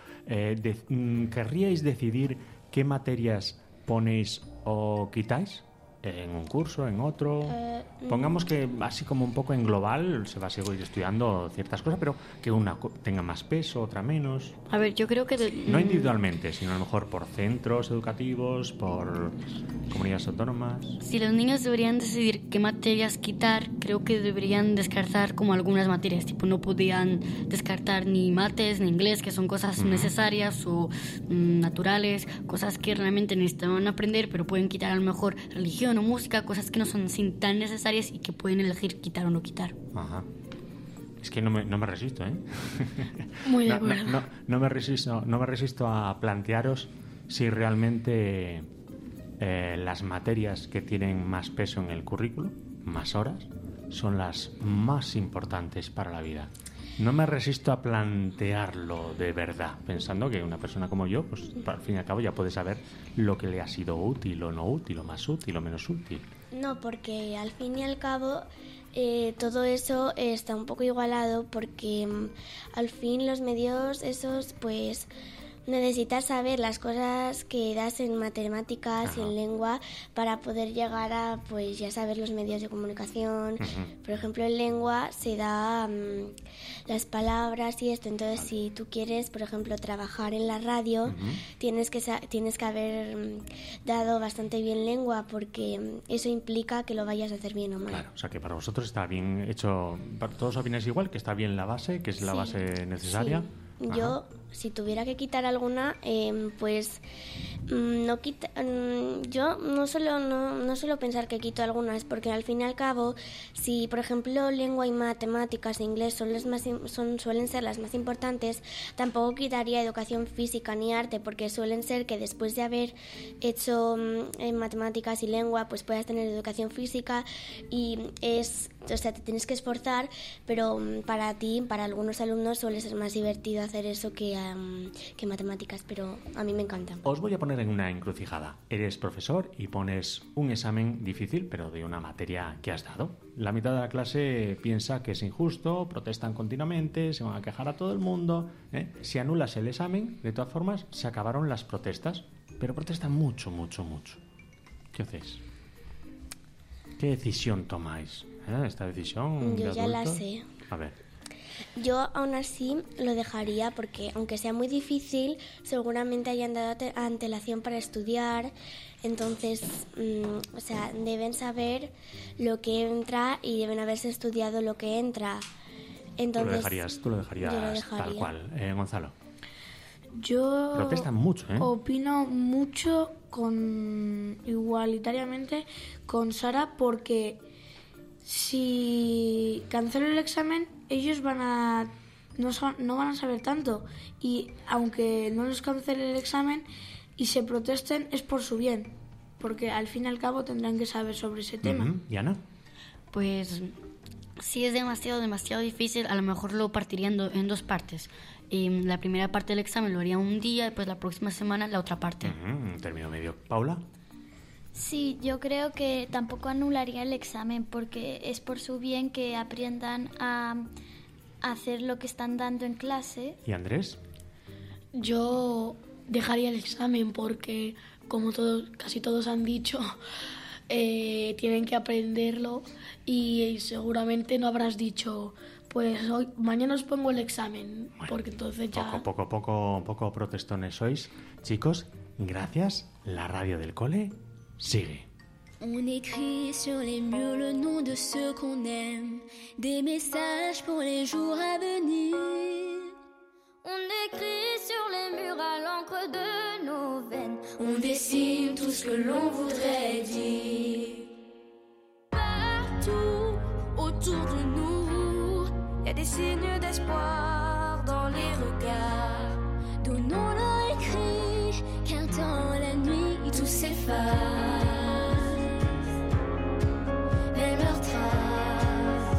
Speaker 1: ¿Querríais decidir qué materias ponéis o quitáis en un curso, en otro? Pongamos que así como un poco en global se va a seguir estudiando ciertas cosas, pero que una tenga más peso, otra menos.
Speaker 10: A ver, yo creo que...
Speaker 1: No individualmente, sino a lo mejor por centros educativos, por comunidades autónomas.
Speaker 10: Si los niños deberían decidir qué materias quitar, creo que deberían descartar como algunas materias, tipo no podían descartar ni mates ni inglés, que son cosas necesarias o naturales, cosas que realmente necesitaban aprender, pero pueden quitar a lo mejor religión o música, cosas que no son así tan necesarias y que pueden elegir quitar o no quitar.
Speaker 1: Ajá. Es que no me resisto, ¿eh?
Speaker 7: Muy de acuerdo.
Speaker 1: No me resisto a plantearos si realmente las materias que tienen más peso en el currículo, más horas, son las más importantes para la vida. No me resisto a plantearlo de verdad, pensando que una persona como yo, pues al fin y al cabo ya puede saber lo que le ha sido útil o no útil, o más útil o menos útil.
Speaker 3: No, porque al fin y al cabo todo eso está un poco igualado, porque al fin los medios esos, pues necesitas saber las cosas que das en matemáticas y en lengua para poder llegar a, pues ya saber los medios de comunicación. Por ejemplo, en lengua se da las palabras y esto. Entonces, si tú quieres, por ejemplo, trabajar en la radio, tienes que haber dado bastante bien lengua, porque eso implica que lo vayas a hacer bien o mal.
Speaker 1: Claro, o sea que para vosotros está bien hecho, para todos opináis igual, que está bien la base, que es la base necesaria.
Speaker 3: Sí. Yo, si tuviera que quitar alguna, pues yo no suelo pensar que quito algunas, porque al fin y al cabo, si por ejemplo lengua y matemáticas e inglés suelen ser las más importantes, tampoco quitaría educación física ni arte, porque suelen ser que después de haber hecho matemáticas y lengua, pues puedas tener educación física y o sea, te tienes que esforzar, pero para ti, para algunos alumnos suele ser más divertido hacer eso que matemáticas, pero a mí me encanta.
Speaker 1: Os voy a poner en una encrucijada. Eres profesor y pones un examen difícil, pero de una materia que has dado. La mitad de la clase piensa que es injusto, protestan continuamente, se van a quejar a todo el mundo. Si anulas el examen, de todas formas, se acabaron las protestas, pero protestan mucho. ¿Qué hacéis? ¿Qué decisión tomáis? Esta decisión
Speaker 3: Yo
Speaker 1: de
Speaker 3: ya la
Speaker 1: adultos.
Speaker 3: sé.
Speaker 1: A ver.
Speaker 3: Yo aún así lo dejaría, porque aunque sea muy difícil, seguramente hayan dado antelación para estudiar. Entonces, o sea, deben saber lo que entra y deben haberse estudiado lo que entra. Entonces,
Speaker 1: Tú lo dejarías
Speaker 3: yo lo dejaría.
Speaker 1: tal cual. Gonzalo.
Speaker 7: Yo
Speaker 1: Protestan mucho, ¿eh?
Speaker 7: opino mucho igualitariamente con Sara, porque si cancelo el examen, ellos no van a saber tanto, y aunque no les cancele el examen y se protesten, es por su bien, porque al fin y al cabo tendrán que saber sobre ese tema.
Speaker 1: ¿Y Ana?
Speaker 10: Pues si es demasiado difícil, a lo mejor lo partiría en dos partes. La primera parte del examen lo haría un día, después la próxima semana la otra parte.
Speaker 1: Término medio. ¿Paula?
Speaker 8: Sí, yo creo que tampoco anularía el examen, porque es por su bien que aprendan a hacer lo que están dando en clase.
Speaker 1: ¿Y Andrés?
Speaker 7: Yo dejaría el examen porque, como casi todos han dicho, tienen que aprenderlo, y seguramente no habrás dicho, pues mañana os pongo el examen, porque entonces ya...
Speaker 1: Poco protestones sois. Chicos, Gracias, la radio del cole sigue.
Speaker 13: On écrit sur les murs le nom de ceux qu'on aime, des messages pour les jours à venir.
Speaker 14: On écrit sur les murs à l'encre de nos veines,
Speaker 13: on dessine tout ce que l'on voudrait dire.
Speaker 14: Partout autour de nous, il y a des signes d'espoir dans les regards.
Speaker 13: Donnons-leur écrit, car dans la nuit tout s'efface. Même leurs traces.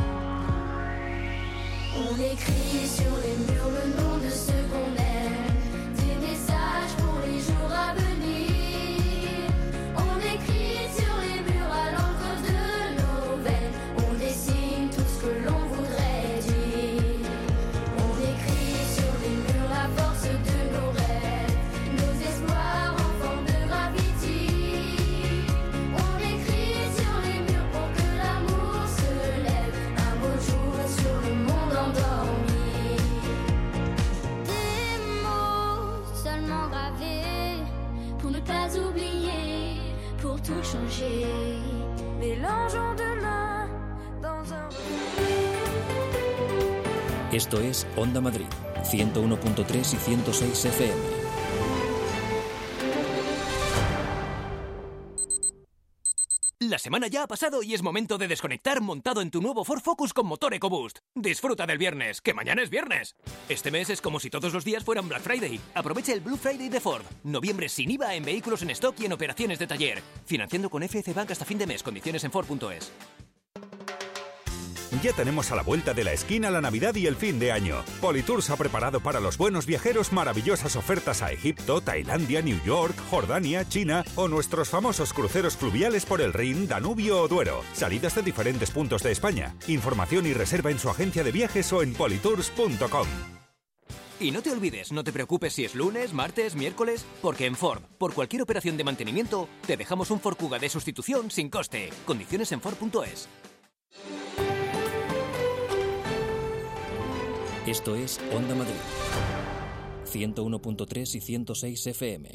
Speaker 13: On écrit sur les murs le nom de ceux qu'on aime, des messages pour les jours à venir. On écrit sur les murs à l'encre de nos veines, on dessine tout ce que l'on voudrait dire. On écrit sur les murs la force de nos rêves, nos espoirs en forme de graffiti. On écrit sur les murs pour que l'amour se lève un beau jour sur le monde endormi.
Speaker 14: Des mots seulement gravés
Speaker 13: pour ne pas oublier, pour tout changer.
Speaker 14: Mélangeons demain dans un...
Speaker 4: Esto es Onda Madrid, 101.3 y 106 FM.
Speaker 15: La semana ya ha pasado y es momento de desconectar montado en tu nuevo Ford Focus con motor EcoBoost. Disfruta del viernes, que mañana es viernes. Este mes es como si todos los días fueran Black Friday. Aprovecha el Blue Friday de Ford. Noviembre sin IVA en vehículos en stock y en operaciones de taller. Financiando con FC Bank hasta fin de mes. Condiciones en Ford.es.
Speaker 12: Ya tenemos a la vuelta de la esquina la Navidad y el fin de año. Politours ha preparado para los buenos viajeros maravillosas ofertas a Egipto, Tailandia, New York, Jordania, China o nuestros famosos cruceros fluviales por el Rin, Danubio o Duero. Salidas de diferentes puntos de España. Información y reserva en su agencia de viajes o en politours.com.
Speaker 15: Y no te olvides, no te preocupes si es lunes, martes, miércoles, porque en Ford, por cualquier operación de mantenimiento, te dejamos un Ford Kuga de sustitución sin coste. Condiciones en Ford.es.
Speaker 4: Esto es Onda Madrid, 101.3 y 106 FM.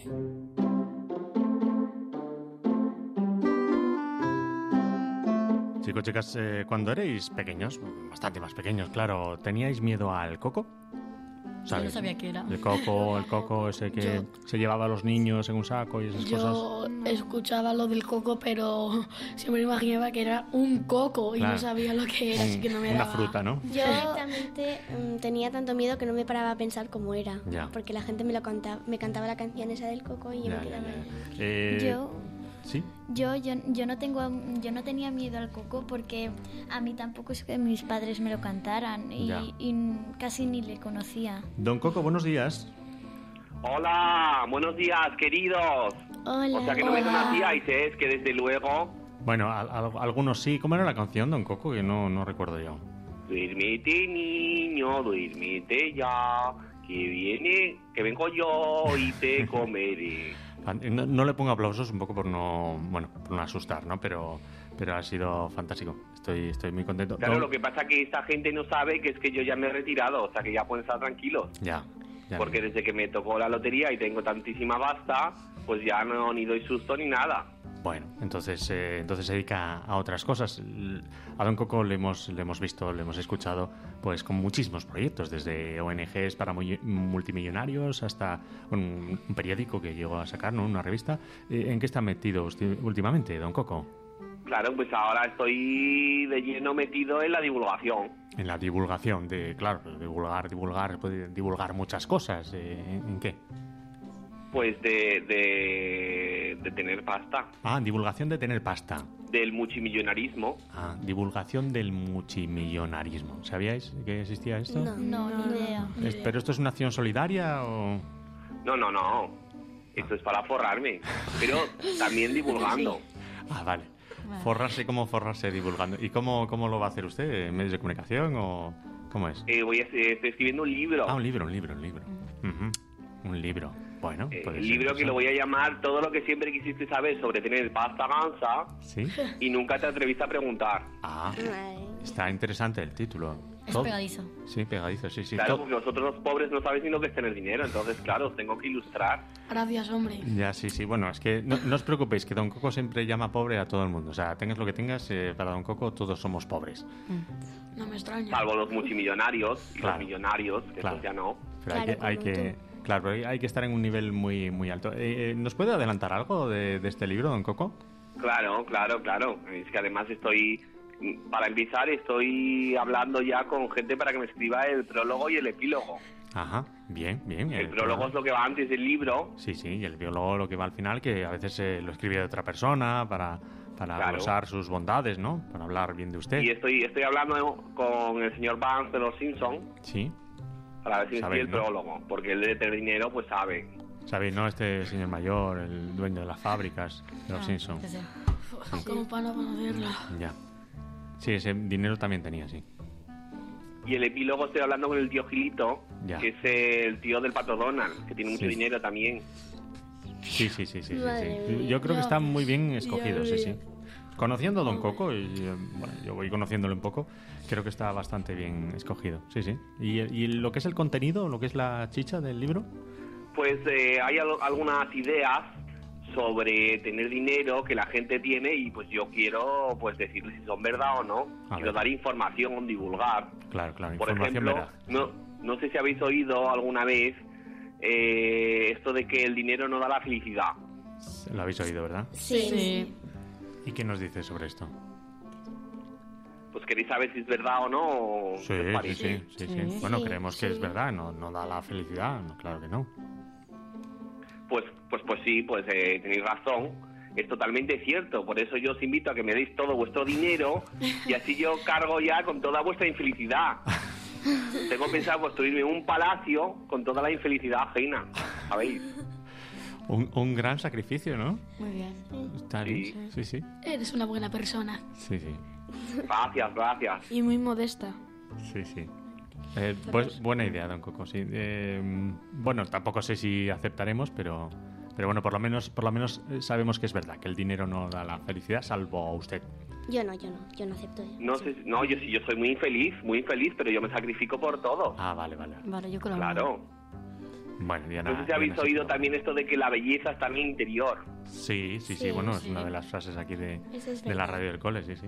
Speaker 1: Chicos, chicas, cuando erais pequeños, bastante más pequeños, claro, ¿teníais miedo al coco?
Speaker 10: ¿Sabes? Yo no sabía qué era.
Speaker 1: El coco ese que se llevaba a los niños en un saco y esas cosas.
Speaker 7: Yo escuchaba lo del coco, pero siempre imaginaba que era un coco y no sabía lo que era, así que no me daba.
Speaker 1: Una fruta, ¿no?
Speaker 3: Yo directamente tenía tanto miedo que no me paraba a pensar cómo era.
Speaker 1: Ya.
Speaker 3: Porque la gente me cantaba la canción esa del coco y yo me quedaba
Speaker 1: ¿Sí?
Speaker 8: Yo no tenía miedo al coco porque a mí tampoco es que mis padres me lo cantaran y casi ni le conocía.
Speaker 1: Don Coco, buenos días.
Speaker 16: Hola, buenos días, queridos.
Speaker 3: Hola.
Speaker 16: O sea que no me conocíais, es que desde luego...
Speaker 1: Bueno, algunos sí. ¿Cómo era la canción, Don Coco? Que no recuerdo yo.
Speaker 16: Duérmete, niño, duérmete ya, que vengo yo y te comeré.
Speaker 1: No le pongo aplausos un poco por no asustar, ¿no? Pero ha sido fantástico. Estoy muy contento.
Speaker 16: Claro, lo que pasa es que esta gente no sabe que es que yo ya me he retirado, o sea que ya pueden estar tranquilos.
Speaker 1: Ya.
Speaker 16: Porque desde que me tocó la lotería y tengo tantísima pasta, pues ya ni doy susto ni nada.
Speaker 1: Bueno, entonces se dedica a otras cosas. A Don Coco le hemos visto, le hemos escuchado pues con muchísimos proyectos, desde ONGs para multimillonarios hasta un periódico que llegó a sacar, ¿no? Una revista. ¿En qué está metido usted últimamente, Don Coco?
Speaker 16: Claro, pues ahora estoy de lleno metido en la divulgación.
Speaker 1: En la divulgación, divulgar muchas cosas. ¿En qué?
Speaker 16: Pues de tener pasta.
Speaker 1: Ah, divulgación de tener pasta.
Speaker 16: Del multimillonarismo.
Speaker 1: Ah, divulgación del multimillonarismo. ¿Sabíais que existía esto?
Speaker 8: No, ni idea.
Speaker 1: ¿Pero esto es una acción solidaria o...?
Speaker 16: No. Esto es para forrarme, pero también divulgando.
Speaker 1: Ah, vale. Forrarse, ¿cómo forrarse divulgando? ¿Y cómo lo va a hacer usted? ¿En medios de comunicación o cómo es?
Speaker 16: Estoy escribiendo un libro.
Speaker 1: Ah, un libro. Uh-huh. Un libro. Bueno,
Speaker 16: el libro que lo voy a llamar Todo lo que siempre quisiste saber sobre tener pasta gansa.
Speaker 1: ¿Sí?
Speaker 16: Y nunca te atreviste a preguntar.
Speaker 1: Ah, está interesante el título.
Speaker 10: Es pegadizo.
Speaker 1: Sí, pegadizo, sí.
Speaker 16: Claro, porque vosotros los pobres no sabéis ni lo que es tener dinero, entonces, claro, os tengo que ilustrar.
Speaker 7: Gracias, hombre.
Speaker 1: Ya, sí. Bueno, es que no os preocupéis, que Don Coco siempre llama pobre a todo el mundo. O sea, tengas lo que tengas, para Don Coco todos somos pobres.
Speaker 7: No me extraña.
Speaker 16: Salvo los multimillonarios y
Speaker 1: Claro.
Speaker 16: los millonarios, que
Speaker 1: Claro.
Speaker 16: esos ya no.
Speaker 1: Pero hay que estar en un nivel muy, muy alto. ¿Nos puede adelantar algo de este libro, Don Coco?
Speaker 16: Claro. Es que además para empezar, estoy hablando ya con gente para que me escriba el prólogo y el epílogo.
Speaker 1: Ajá, bien.
Speaker 16: El prólogo es lo que va antes del libro.
Speaker 1: Sí, y el biólogo lo que va al final, que a veces lo escribe de otra persona para glosar sus bondades, ¿no? Para hablar bien de usted.
Speaker 16: Y estoy hablando con el señor Barnes de los Simpsons.
Speaker 1: Sí.
Speaker 16: Para ver si me escribe el prólogo, porque él de tener dinero, pues sabe.
Speaker 1: ¿Sabéis, no? Este señor mayor, el dueño de las fábricas de los Simpsons.
Speaker 7: Como para no conocerlo.
Speaker 1: Ya. Sí, ese dinero también tenía, sí.
Speaker 16: Y el epílogo estoy hablando con el tío Gilito,
Speaker 1: Ya.
Speaker 16: que es el tío del Pato Donald, que tiene mucho dinero también.
Speaker 1: Sí.
Speaker 16: Madre mía.
Speaker 1: Yo creo que está muy bien escogido,
Speaker 16: Dios
Speaker 1: sí.
Speaker 16: mío.
Speaker 1: Conociendo a Don Coco, y bueno, yo voy conociéndolo un poco, creo que está bastante bien escogido, sí. ¿Y lo que es el contenido, lo que es la chicha del libro?
Speaker 16: Pues hay algunas ideas sobre tener dinero que la gente tiene y pues yo quiero pues decirles si son verdad o no. Quiero dar información, divulgar.
Speaker 1: Claro,
Speaker 16: Por
Speaker 1: información
Speaker 16: ejemplo,
Speaker 1: veraz.
Speaker 16: no sé si habéis oído alguna vez esto de que el dinero no da la felicidad.
Speaker 1: Lo habéis oído, ¿verdad?
Speaker 16: Sí.
Speaker 1: ¿Y qué nos dice sobre esto?
Speaker 16: Pues queréis saber si es verdad o no. ¿O
Speaker 1: Sí,
Speaker 16: qué os parece?
Speaker 1: sí. Bueno, creemos que es verdad, no da la felicidad, no, claro que no.
Speaker 16: Pues sí, tenéis razón. Es totalmente cierto. Por eso yo os invito a que me deis todo vuestro dinero y así yo cargo ya con toda vuestra infelicidad. Tengo pensado construirme un palacio con toda la infelicidad ajena, ¿sabéis?
Speaker 1: Un gran sacrificio, ¿no?
Speaker 7: Muy bien.
Speaker 1: Está bien, sí.
Speaker 7: Eres una buena persona.
Speaker 1: Sí.
Speaker 16: Gracias.
Speaker 11: Y muy modesta.
Speaker 1: Sí. Pues buena idea, Don Coco, sí. Bueno, tampoco sé si aceptaremos, pero bueno, por lo menos sabemos que es verdad, que el dinero no da la felicidad, salvo a usted.
Speaker 3: Yo no acepto.
Speaker 16: Yo soy muy infeliz, pero yo me sacrifico por todo.
Speaker 1: Ah, vale.
Speaker 10: Vale, yo colaboro.
Speaker 16: Claro.
Speaker 1: Bueno, Diana,
Speaker 16: No sé si habéis oído también esto de que la belleza está en el interior.
Speaker 1: Sí, bueno, es una de las frases aquí de la radio del cole, sí.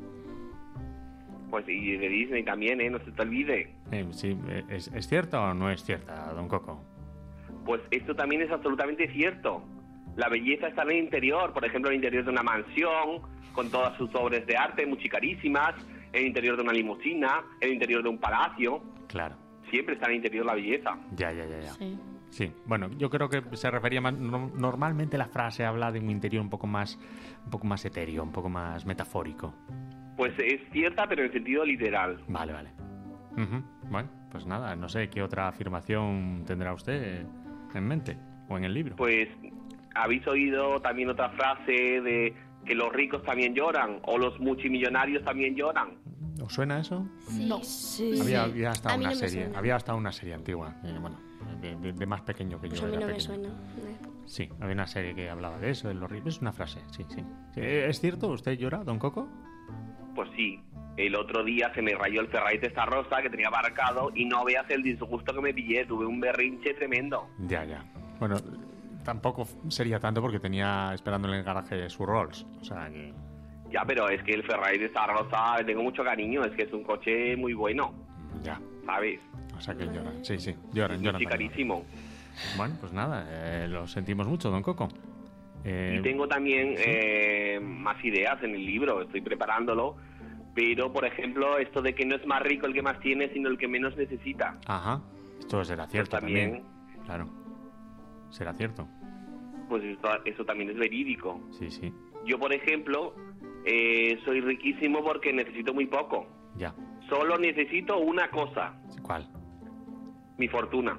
Speaker 16: Pues y de Disney también, no se te olvide.
Speaker 1: Sí, ¿es cierta o no es cierta, Don Coco?
Speaker 16: Pues esto también es absolutamente cierto. La belleza está en el interior, por ejemplo, en el interior de una mansión, con todas sus obras de arte muy carísimas, en el interior de una limusina, en el interior de un palacio.
Speaker 1: Claro.
Speaker 16: Siempre está en el interior la belleza.
Speaker 1: Ya. Sí, bueno, yo creo que se refería más... Normalmente la frase habla de un interior un poco más etéreo, un poco más metafórico.
Speaker 16: Pues es cierta, pero en sentido literal.
Speaker 1: Vale. Bueno, pues nada, no sé qué otra afirmación tendrá usted en mente o en el libro.
Speaker 16: Pues, ¿habéis oído también otra frase de que los ricos también lloran o los multimillonarios también lloran?
Speaker 1: ¿Os suena eso?
Speaker 7: No.
Speaker 3: Sí.
Speaker 1: Había hasta
Speaker 3: A mí
Speaker 1: una
Speaker 3: no me
Speaker 1: serie,
Speaker 3: suena.
Speaker 1: había hasta una serie antigua, de más pequeño que
Speaker 3: Pues
Speaker 1: yo
Speaker 3: a mí
Speaker 1: era
Speaker 3: no me
Speaker 1: pequeño.
Speaker 3: suena.
Speaker 1: Sí, había una serie que hablaba de eso, de los ricos. Es una frase, sí. ¿Es cierto? ¿Usted llora, Don Coco?
Speaker 16: Pues sí. El otro día se me rayó el Ferrari Testarossa que tenía aparcado y no veas el disgusto que me pillé. Tuve un berrinche tremendo.
Speaker 1: Ya. Bueno, tampoco sería tanto porque tenía esperando en el garaje su Rolls. O sea que...
Speaker 16: Ya, pero es que el Ferrari Testarossa le tengo mucho cariño. Es que es un coche muy bueno.
Speaker 1: Ya.
Speaker 16: ¿Sabes?
Speaker 1: O sea que lloran. Sí, lloran.
Speaker 16: Sí, carísimo.
Speaker 1: Bueno, pues nada, lo sentimos mucho, Don Coco.
Speaker 16: Y tengo también más ideas en el libro. Estoy preparándolo. Pero, por ejemplo, esto de que no es más rico el que más tiene, sino el que menos necesita.
Speaker 1: Ajá. Esto será cierto
Speaker 16: Pues también.
Speaker 1: Claro. Será cierto.
Speaker 16: Pues eso también es verídico.
Speaker 1: Sí.
Speaker 16: Yo, por ejemplo, soy riquísimo porque necesito muy poco.
Speaker 1: Ya.
Speaker 16: Solo necesito una cosa.
Speaker 1: ¿Cuál?
Speaker 16: Mi fortuna.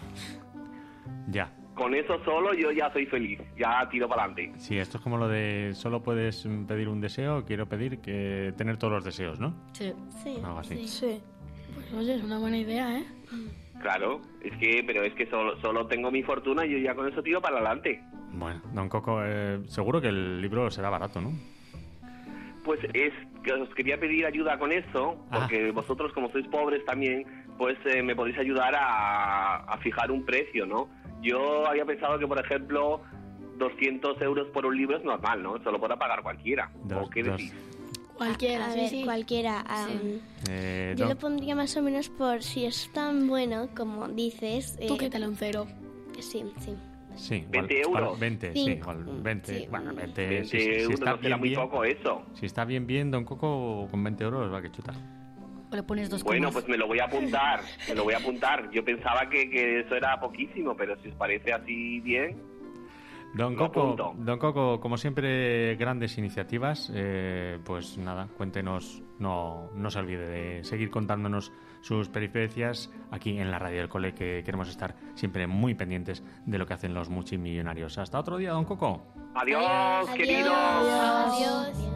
Speaker 1: Ya.
Speaker 16: Con eso solo yo ya soy feliz. Ya tiro para adelante.
Speaker 1: Sí, esto es como lo de solo puedes pedir un deseo, quiero pedir que tener todos los deseos, ¿no?
Speaker 10: Sí.
Speaker 1: Algo así.
Speaker 7: Sí. Pues oye, es una buena idea, ¿eh?
Speaker 16: Claro, pero es que solo tengo mi fortuna y yo ya con eso tiro para adelante.
Speaker 1: Bueno, Don Coco, seguro que el libro será barato, ¿no?
Speaker 16: Pues es que os quería pedir ayuda con eso, porque vosotros, como sois pobres también, pues me podéis ayudar a fijar un precio, ¿no? Yo había pensado que, por ejemplo, 200 euros por un libro es normal, ¿no? Eso lo podrá pagar cualquiera. ¿O qué decís?
Speaker 7: Cualquiera,
Speaker 3: a ver, cualquiera. Yo lo pondría más o menos por si es tan bueno como dices.
Speaker 7: Tú qué tal un cero.
Speaker 3: Sí.
Speaker 1: Sí,
Speaker 16: 20 euros.
Speaker 1: 20, sí, igual 20.
Speaker 3: Sí.
Speaker 1: Bueno,
Speaker 16: 20
Speaker 1: si
Speaker 16: euros,
Speaker 1: está
Speaker 16: no será muy
Speaker 1: bien,
Speaker 16: poco eso.
Speaker 1: Si está bien, don Coco, con 20 euros va que chuta.
Speaker 10: O le pones 2
Speaker 16: Bueno, pues me lo voy a apuntar. Yo pensaba que eso era poquísimo, pero si os parece así bien...
Speaker 1: Don Coco, como siempre, grandes iniciativas. Pues nada, cuéntenos, no se olvide de seguir contándonos sus peripecias aquí en la radio del cole, que queremos estar siempre muy pendientes de lo que hacen los multimillonarios. Hasta otro día, don Coco.
Speaker 16: Adiós, queridos.
Speaker 3: Adiós.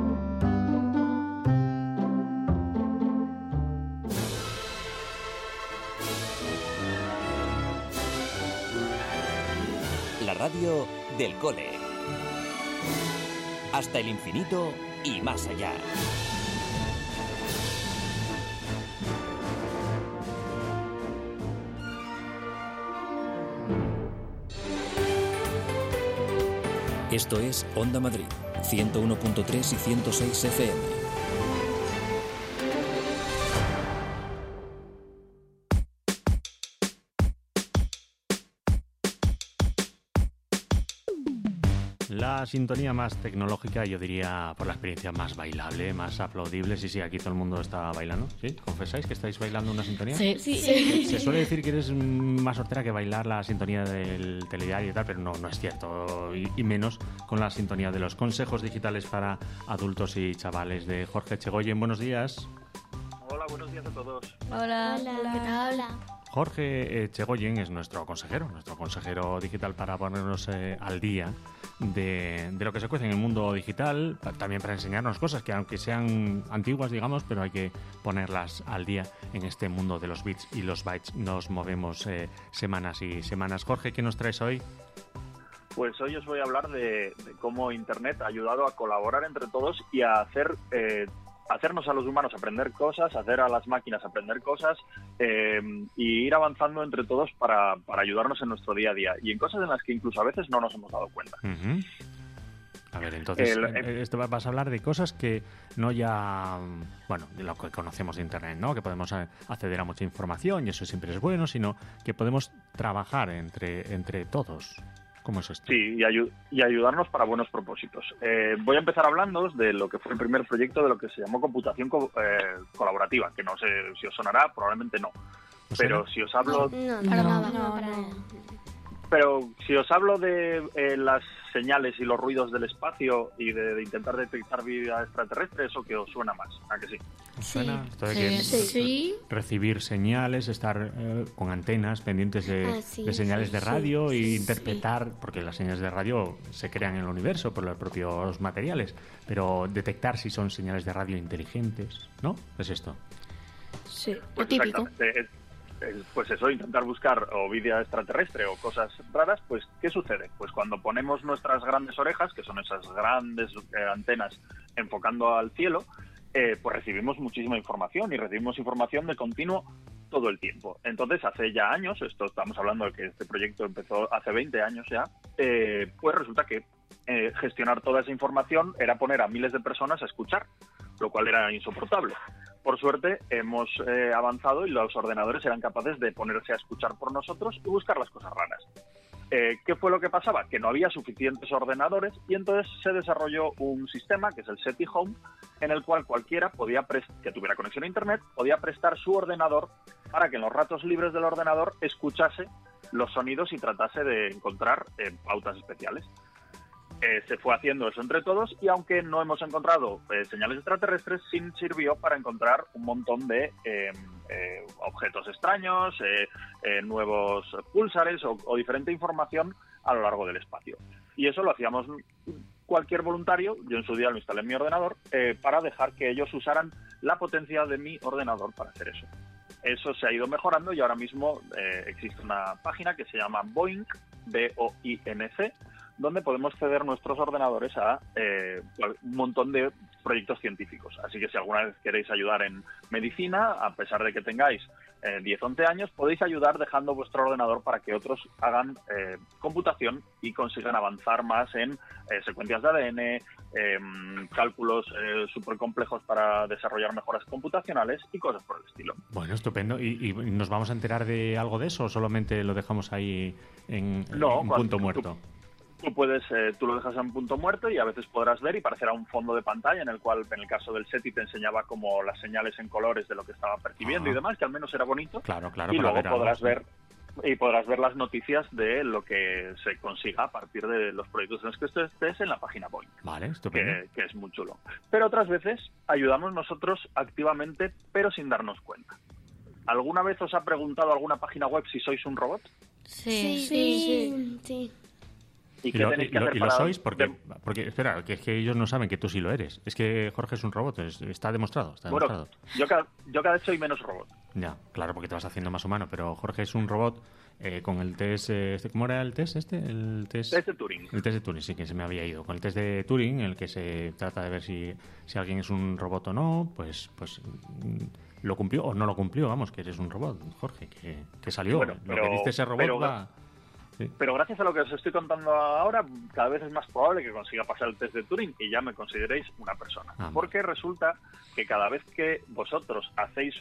Speaker 4: La radio del cole. Hasta el infinito y más allá. Esto es Onda Madrid, 101.3 y 106 FM.
Speaker 1: La sintonía más tecnológica, yo diría, por la experiencia más bailable, más aplaudible. Sí, aquí todo el mundo está bailando. ¿Sí? ¿Confesáis que estáis bailando una sintonía?
Speaker 10: Sí.
Speaker 1: Se suele decir que eres más hortera que bailar la sintonía del telediario y tal, pero no es cierto. Y menos con la sintonía de los consejos digitales para adultos y chavales de Jorge Chegoyen. Buenos días.
Speaker 17: Hola, buenos días a todos.
Speaker 10: Hola.
Speaker 3: ¿Qué tal?
Speaker 1: Jorge Chegoyen es nuestro consejero digital para ponernos al día de lo que se cuece en el mundo digital, también para enseñarnos cosas que aunque sean antiguas, digamos, pero hay que ponerlas al día en este mundo de los bits y los bytes. Nos movemos semanas y semanas. Jorge, ¿qué nos traes hoy?
Speaker 17: Pues hoy os voy a hablar de cómo Internet ha ayudado a colaborar entre todos y a hacernos a los humanos aprender cosas, hacer a las máquinas aprender cosas y ir avanzando entre todos para ayudarnos en nuestro día a día y en cosas en las que incluso a veces no nos hemos dado cuenta.
Speaker 1: Uh-huh. A ver, entonces, esto vas a hablar de cosas que no ya, bueno, de lo que conocemos de Internet, ¿no? Que podemos acceder a mucha información y eso siempre es bueno, sino que podemos trabajar entre todos. ¿Cómo es esto?
Speaker 17: Sí, y ayudarnos para buenos propósitos. Voy a empezar hablándoos de lo que fue el primer proyecto de lo que se llamó computación colaborativa, que no sé si os sonará, probablemente no. Pero si os hablo...
Speaker 3: No.
Speaker 17: Pero si os hablo de las señales y los ruidos del espacio y de intentar detectar vida extraterrestre, ¿eso que os suena más? ¿A que sí?
Speaker 1: ¿Os suena? Esto de
Speaker 7: Sí.
Speaker 1: recibir señales, estar con antenas pendientes de señales de radio e interpretar, porque las señales de radio se crean en el universo por los propios materiales, pero detectar si son señales de radio inteligentes, ¿no? Es esto.
Speaker 7: Sí,
Speaker 17: pues
Speaker 7: lo típico.
Speaker 17: Pues eso, intentar buscar o vida extraterrestre o cosas raras, pues ¿qué sucede? Pues cuando ponemos nuestras grandes orejas, que son esas grandes antenas enfocando al cielo, pues recibimos muchísima información y recibimos información de continuo todo el tiempo. Entonces, hace ya años, esto estamos hablando de que este proyecto empezó hace 20 años ya, pues resulta que gestionar toda esa información era poner a miles de personas a escuchar, lo cual era insoportable. Por suerte hemos avanzado y los ordenadores eran capaces de ponerse a escuchar por nosotros y buscar las cosas raras. ¿Qué fue lo que pasaba? Que no había suficientes ordenadores y entonces se desarrolló un sistema, que es el SETI Home, en el cual cualquiera que tuviera conexión a Internet podía prestar su ordenador para que en los ratos libres del ordenador escuchase los sonidos y tratase de encontrar pautas especiales. Se fue haciendo eso entre todos y aunque no hemos encontrado señales extraterrestres, sí sirvió para encontrar un montón de objetos extraños, nuevos púlsares o diferente información a lo largo del espacio. Y eso lo hacíamos cualquier voluntario, yo en su día lo instalé en mi ordenador, para dejar que ellos usaran la potencia de mi ordenador para hacer eso. Eso se ha ido mejorando y ahora mismo existe una página que se llama Boinc, B-O-I-N-C, donde podemos ceder nuestros ordenadores a un montón de proyectos científicos. Así que si alguna vez queréis ayudar en medicina, a pesar de que tengáis 10, 11 años, podéis ayudar dejando vuestro ordenador para que otros hagan computación y consigan avanzar más en secuencias de ADN, cálculos súper complejos para desarrollar mejoras computacionales y cosas por el estilo.
Speaker 1: Bueno, estupendo. ¿Y nos vamos a enterar de algo de eso o solamente lo dejamos ahí en punto muerto?
Speaker 17: Tú lo dejas en punto muerto y a veces podrás ver y parecerá un fondo de pantalla en el cual, en el caso del SETI, te enseñaba como las señales en colores de lo que estaba percibiendo y demás, que al menos era bonito.
Speaker 1: Claro,
Speaker 17: y luego podrás ver las noticias de lo que se consiga a partir de los proyectos en los que estés en la página Boink.
Speaker 1: Vale, estupendo.
Speaker 17: Que es muy chulo. Pero otras veces ayudamos nosotros activamente, pero sin darnos cuenta. ¿Alguna vez os ha preguntado alguna página web si sois un robot?
Speaker 3: Sí.
Speaker 17: ¿Y qué tenéis que hacer
Speaker 1: lo sois? Porque, espera, que es que ellos no saben que tú sí lo eres. Es que Jorge es un robot, está demostrado.
Speaker 17: Bueno, yo cada vez soy menos robot.
Speaker 1: Ya, claro, porque te vas haciendo más humano, pero Jorge es un robot con el test... ¿Cómo era el test este? El test
Speaker 17: de Turing.
Speaker 1: El test de Turing, sí, que se me había ido. Con el test de Turing, en el que se trata de ver si alguien es un robot o no, pues lo cumplió o no lo cumplió, vamos, que eres un robot, Jorge, que salió.
Speaker 17: Bueno,
Speaker 1: lo que dice ese robot va... Sí.
Speaker 17: Pero gracias a lo que os estoy contando ahora, cada vez es más probable que consiga pasar el test de Turing y ya me consideréis una persona. Porque resulta que cada vez que vosotros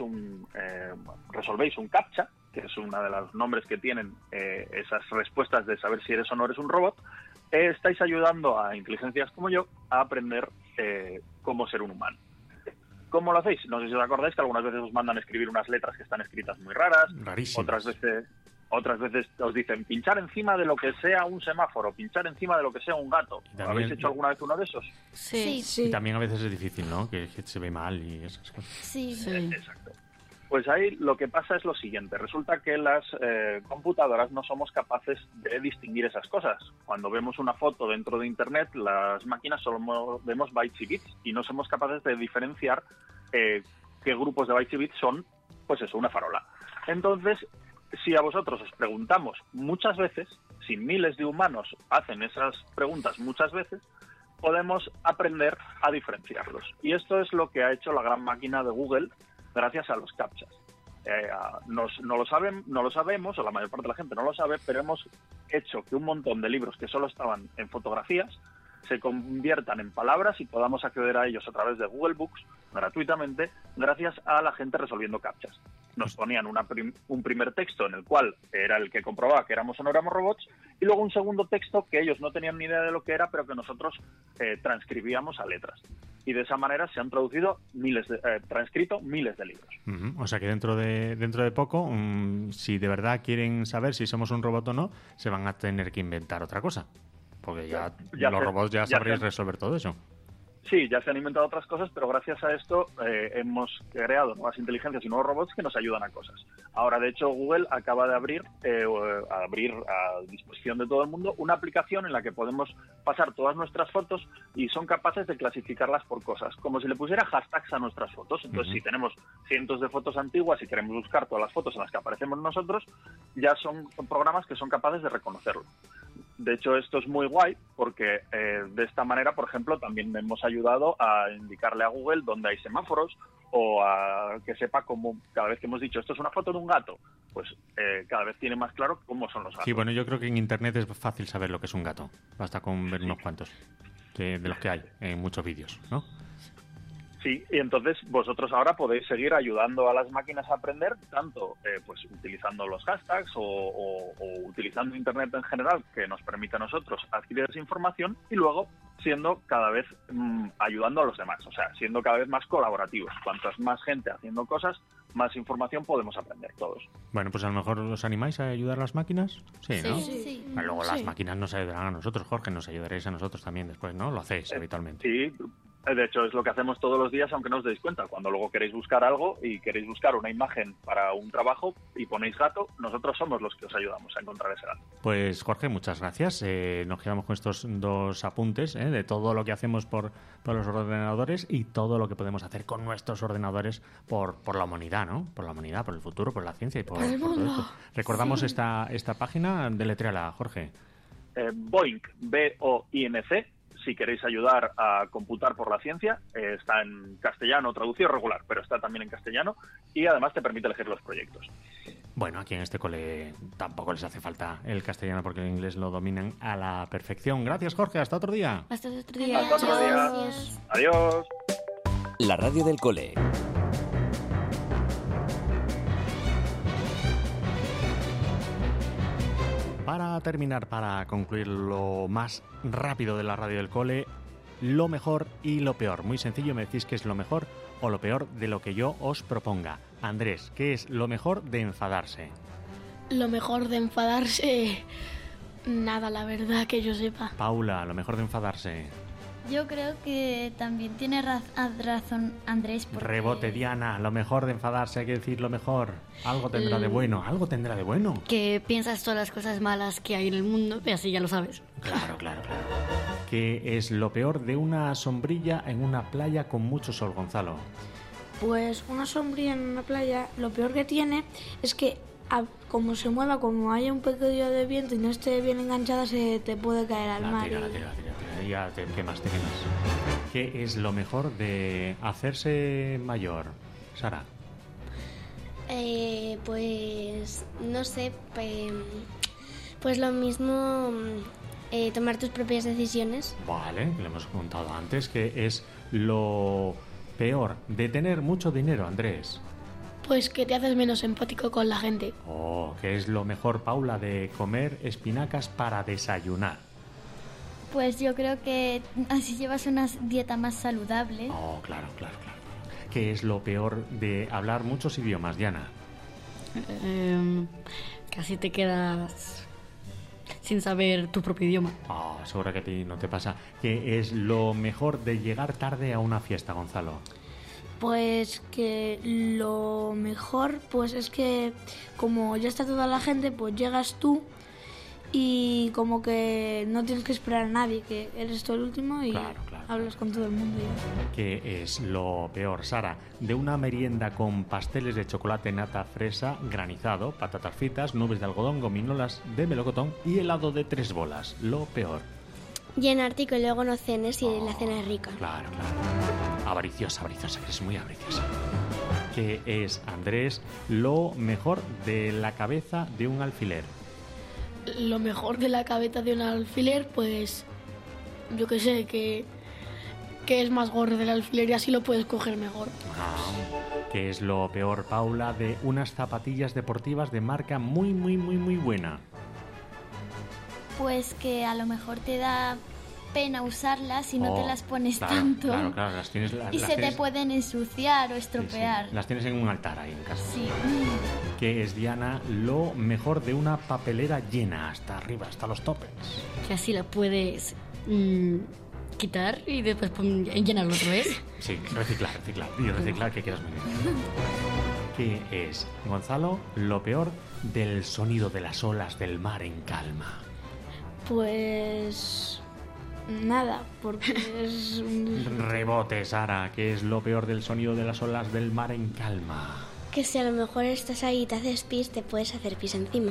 Speaker 17: resolvéis un CAPTCHA, que es uno de los nombres que tienen esas respuestas de saber si eres o no eres un robot, estáis ayudando a inteligencias como yo a aprender cómo ser un humano. ¿Cómo lo hacéis? No sé si os acordáis que algunas veces os mandan a escribir unas letras que están escritas muy raras.
Speaker 1: Rarísimas.
Speaker 17: Otras veces os dicen pinchar encima de lo que sea un semáforo, pinchar encima de lo que sea un gato. ¿Habéis hecho alguna vez uno de esos?
Speaker 3: Sí.
Speaker 1: Y también a veces es difícil, ¿no? Que se ve mal y esas cosas.
Speaker 3: Sí.
Speaker 17: Exacto. Pues ahí lo que pasa es lo siguiente. Resulta que las computadoras no somos capaces de distinguir esas cosas. Cuando vemos una foto dentro de Internet, las máquinas solo vemos bytes y bits y no somos capaces de diferenciar qué grupos de bytes y bits son, pues eso, una farola. Entonces, si a vosotros os preguntamos muchas veces, si miles de humanos hacen esas preguntas muchas veces, podemos aprender a diferenciarlos. Y esto es lo que ha hecho la gran máquina de Google gracias a los CAPTCHAs. No lo sabemos, o la mayor parte de la gente no lo sabe, pero hemos hecho que un montón de libros que solo estaban en fotografías se conviertan en palabras y podamos acceder a ellos a través de Google Books gratuitamente gracias a la gente resolviendo CAPTCHAs. Nos ponían un primer texto en el cual era el que comprobaba que éramos o no éramos robots y luego un segundo texto que ellos no tenían ni idea de lo que era, pero que nosotros transcribíamos a letras. Y de esa manera se han transcrito miles de libros.
Speaker 1: O sea que dentro de poco, si de verdad quieren saber si somos un robot o no, se van a tener que inventar otra cosa. Porque ya los robots ya sabréis resolver todo eso.
Speaker 17: Sí, ya se han inventado otras cosas, pero gracias a esto hemos creado nuevas inteligencias y nuevos robots que nos ayudan a cosas. Ahora, de hecho, Google acaba de abrir a disposición de todo el mundo una aplicación en la que podemos pasar todas nuestras fotos y son capaces de clasificarlas por cosas, como si le pusiera hashtags a nuestras fotos. Entonces, si tenemos cientos de fotos antiguas y queremos buscar todas las fotos en las que aparecemos nosotros, ya son programas que son capaces de reconocerlo. De hecho, esto es muy guay porque de esta manera, por ejemplo, también hemos ayudado a indicarle a Google dónde hay semáforos o a que sepa cómo, cada vez que hemos dicho esto es una foto de un gato, pues cada vez tiene más claro cómo son los gatos.
Speaker 1: Sí, bueno, yo creo que en Internet es fácil saber lo que es un gato. Basta con ver unos cuantos de los que hay en muchos vídeos, ¿no?
Speaker 17: Sí, y entonces vosotros ahora podéis seguir ayudando a las máquinas a aprender, tanto pues utilizando los hashtags o utilizando Internet en general, que nos permite a nosotros adquirir esa información, y luego siendo cada vez ayudando a los demás, o sea, siendo cada vez más colaborativos. Cuantas más gente haciendo cosas, más información podemos aprender todos.
Speaker 1: Bueno, pues a lo mejor os animáis a ayudar a las máquinas. Sí, ¿no?
Speaker 3: Sí.
Speaker 1: Pero luego las máquinas nos ayudarán a nosotros, Jorge, nos ayudaréis a nosotros también después, ¿no? Lo hacéis habitualmente.
Speaker 17: Sí. De hecho, es lo que hacemos todos los días, aunque no os deis cuenta. Cuando luego queréis buscar algo y queréis buscar una imagen para un trabajo y ponéis gato, nosotros somos los que os ayudamos a encontrar ese gato.
Speaker 1: Pues, Jorge, muchas gracias. Nos quedamos con estos dos apuntes de todo lo que hacemos por los ordenadores y todo lo que podemos hacer con nuestros ordenadores por la humanidad, ¿no? Por la humanidad, por el futuro, por la ciencia y por todo esto. Recordamos esta página, deletréala, Jorge.
Speaker 17: Boink, B-O-I-N-C, si queréis ayudar a computar por la ciencia. Está en castellano, traducido regular, pero está también en castellano y además te permite elegir los proyectos.
Speaker 1: Bueno, aquí en este cole tampoco les hace falta el castellano porque el inglés lo dominan a la perfección. Gracias, Jorge. Hasta otro día.
Speaker 8: Hasta otro día.
Speaker 17: Hasta otro día. Adiós.
Speaker 4: La radio del cole.
Speaker 1: Para terminar, para concluir lo más rápido de la radio del cole, lo mejor y lo peor. Muy sencillo, me decís qué es lo mejor o lo peor de lo que yo os proponga. Andrés, ¿qué es lo mejor de enfadarse?
Speaker 7: Lo mejor de enfadarse... Nada, la verdad, que yo sepa.
Speaker 1: Paula, lo mejor de enfadarse.
Speaker 8: Yo creo que también tiene razón Andrés. Porque...
Speaker 1: Rebote, Diana, lo mejor de enfadarse, hay que decir lo mejor. Algo tendrá de bueno, algo tendrá de bueno.
Speaker 10: Que piensas todas las cosas malas que hay en el mundo y así ya lo sabes.
Speaker 1: Claro. ¿Qué es lo peor de una sombrilla en una playa con mucho sol, Gonzalo?
Speaker 11: Pues una sombrilla en una playa, lo peor que tiene es que como se mueva, como haya un poquillo de viento y no esté bien enganchada, se te puede caer al mar.
Speaker 1: Tira. Ya te quemas. ¿Qué es lo mejor de hacerse mayor, Sara?
Speaker 3: Pues no sé, pues lo mismo, tomar tus propias decisiones.
Speaker 1: Vale, lo hemos contado antes, que es lo peor de tener mucho dinero, Andrés.
Speaker 7: Pues que te haces menos empático con la gente.
Speaker 1: ¿Qué es lo mejor, Paula, de comer espinacas para desayunar?
Speaker 8: Pues yo creo que así llevas una dieta más saludable.
Speaker 1: Claro. ¿Qué es lo peor de hablar muchos idiomas, Diana?
Speaker 10: Casi te quedas sin saber tu propio idioma.
Speaker 1: Seguro que a ti no te pasa. ¿Qué es lo mejor de llegar tarde a una fiesta, Gonzalo?
Speaker 11: Pues que lo mejor pues es que como ya está toda la gente, pues llegas tú y como que no tienes que esperar a nadie, que eres tú el último y hablas con todo el mundo.
Speaker 1: ¿Qué es lo peor, Sara, de una merienda con pasteles de chocolate, nata, fresa, granizado, patatas fritas, nubes de algodón, gominolas de melocotón y helado de 3 bolas? Lo peor.
Speaker 3: Llenarte y que luego no cenes y la cena es rica.
Speaker 1: Claro. Avariciosa, que eres muy avariciosa. ¿Qué es, Andrés, lo mejor de la cabeza de un alfiler?
Speaker 7: Lo mejor de la cabeza de un alfiler, pues yo qué sé, que es más gordo del alfiler y así lo puedes coger mejor.
Speaker 1: ¿Qué es lo peor, Paula, de unas zapatillas deportivas de marca muy buena?
Speaker 8: Pues que a lo mejor te da pena usarlas y no te las pones tanto.
Speaker 1: Claro, las tienes,
Speaker 8: te pueden ensuciar o estropear.
Speaker 1: Sí. Las tienes en un altar ahí en casa.
Speaker 8: Sí.
Speaker 1: ¿Qué es, Diana, lo mejor de una papelera llena hasta arriba, hasta los topes?
Speaker 10: Que así la puedes quitar y después llenarlo otra vez.
Speaker 1: Sí, reciclar. Y reciclar que quieras muy bien. ¿Qué es, Gonzalo, lo peor del sonido de las olas del mar en calma?
Speaker 11: Pues nada, porque es
Speaker 1: Rebote, Sara, ¿qué es lo peor del sonido de las olas del mar en calma?
Speaker 3: Que si a lo mejor estás ahí y te haces pis, te puedes hacer pis encima.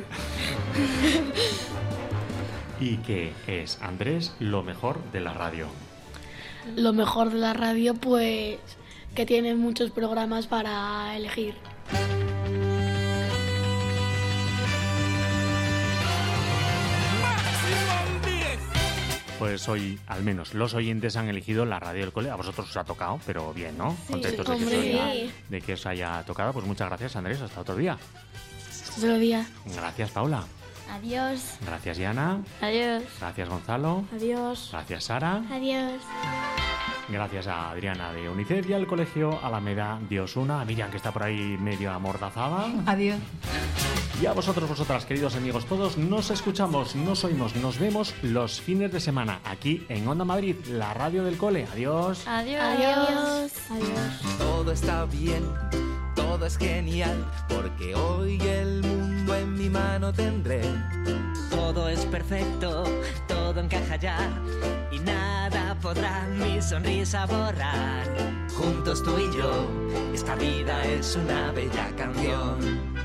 Speaker 1: ¿Y qué es, Andrés, lo mejor de la radio?
Speaker 7: Lo mejor de la radio, pues que tiene muchos programas para elegir.
Speaker 1: Pues hoy, al menos, los oyentes han elegido la radio del cole. A vosotros os ha tocado, pero bien, ¿no?
Speaker 3: Sí,
Speaker 1: contentos de que os haya tocado. Pues muchas gracias, Andrés. Hasta otro día.
Speaker 7: Hasta otro día.
Speaker 1: Gracias, Paula.
Speaker 8: Adiós.
Speaker 1: Gracias, Diana.
Speaker 10: Adiós.
Speaker 1: Gracias, Gonzalo.
Speaker 11: Adiós.
Speaker 1: Gracias, Sara.
Speaker 3: Adiós.
Speaker 1: Gracias a Adriana de UNICEF y al Colegio Alameda de Osuna. A Miriam, que está por ahí medio amordazada.
Speaker 2: Adiós.
Speaker 1: Y a vosotros, vosotras, queridos amigos todos, nos escuchamos, nos oímos, nos vemos los fines de semana aquí en Onda Madrid, la radio del cole. Adiós.
Speaker 8: Adiós.
Speaker 5: Todo está bien, todo es genial, porque hoy el mundo en mi mano tendré. Todo es perfecto, todo encaja ya, y nada podrá mi sonrisa borrar. Juntos tú y yo, esta vida es una bella canción.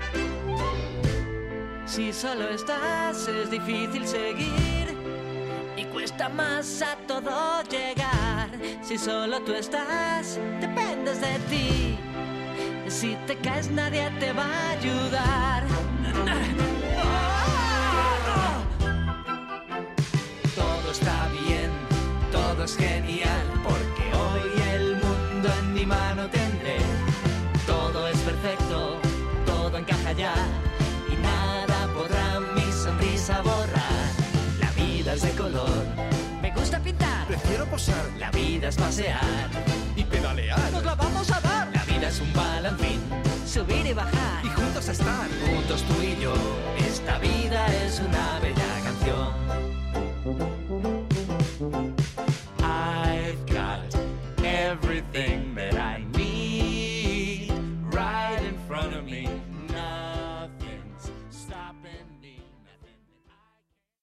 Speaker 5: Si solo estás es difícil seguir, y cuesta más a todo llegar. Si solo tú estás, dependes de ti. Si te caes nadie te va a ayudar. Todo está bien, todo es genial, porque hoy el mundo en mi mano tendré. Todo es perfecto, todo encaja ya, y nada podrá mi sonrisa borrar. La vida es de color, me gusta pintar,
Speaker 6: Prefiero posar
Speaker 5: la vida es pasear
Speaker 6: y pedalear.
Speaker 5: nos la vamos a dar. La vida es un balancín, subir y bajar,
Speaker 6: Y juntos estar.
Speaker 5: juntos tú y yo. Esta vida es una aventura.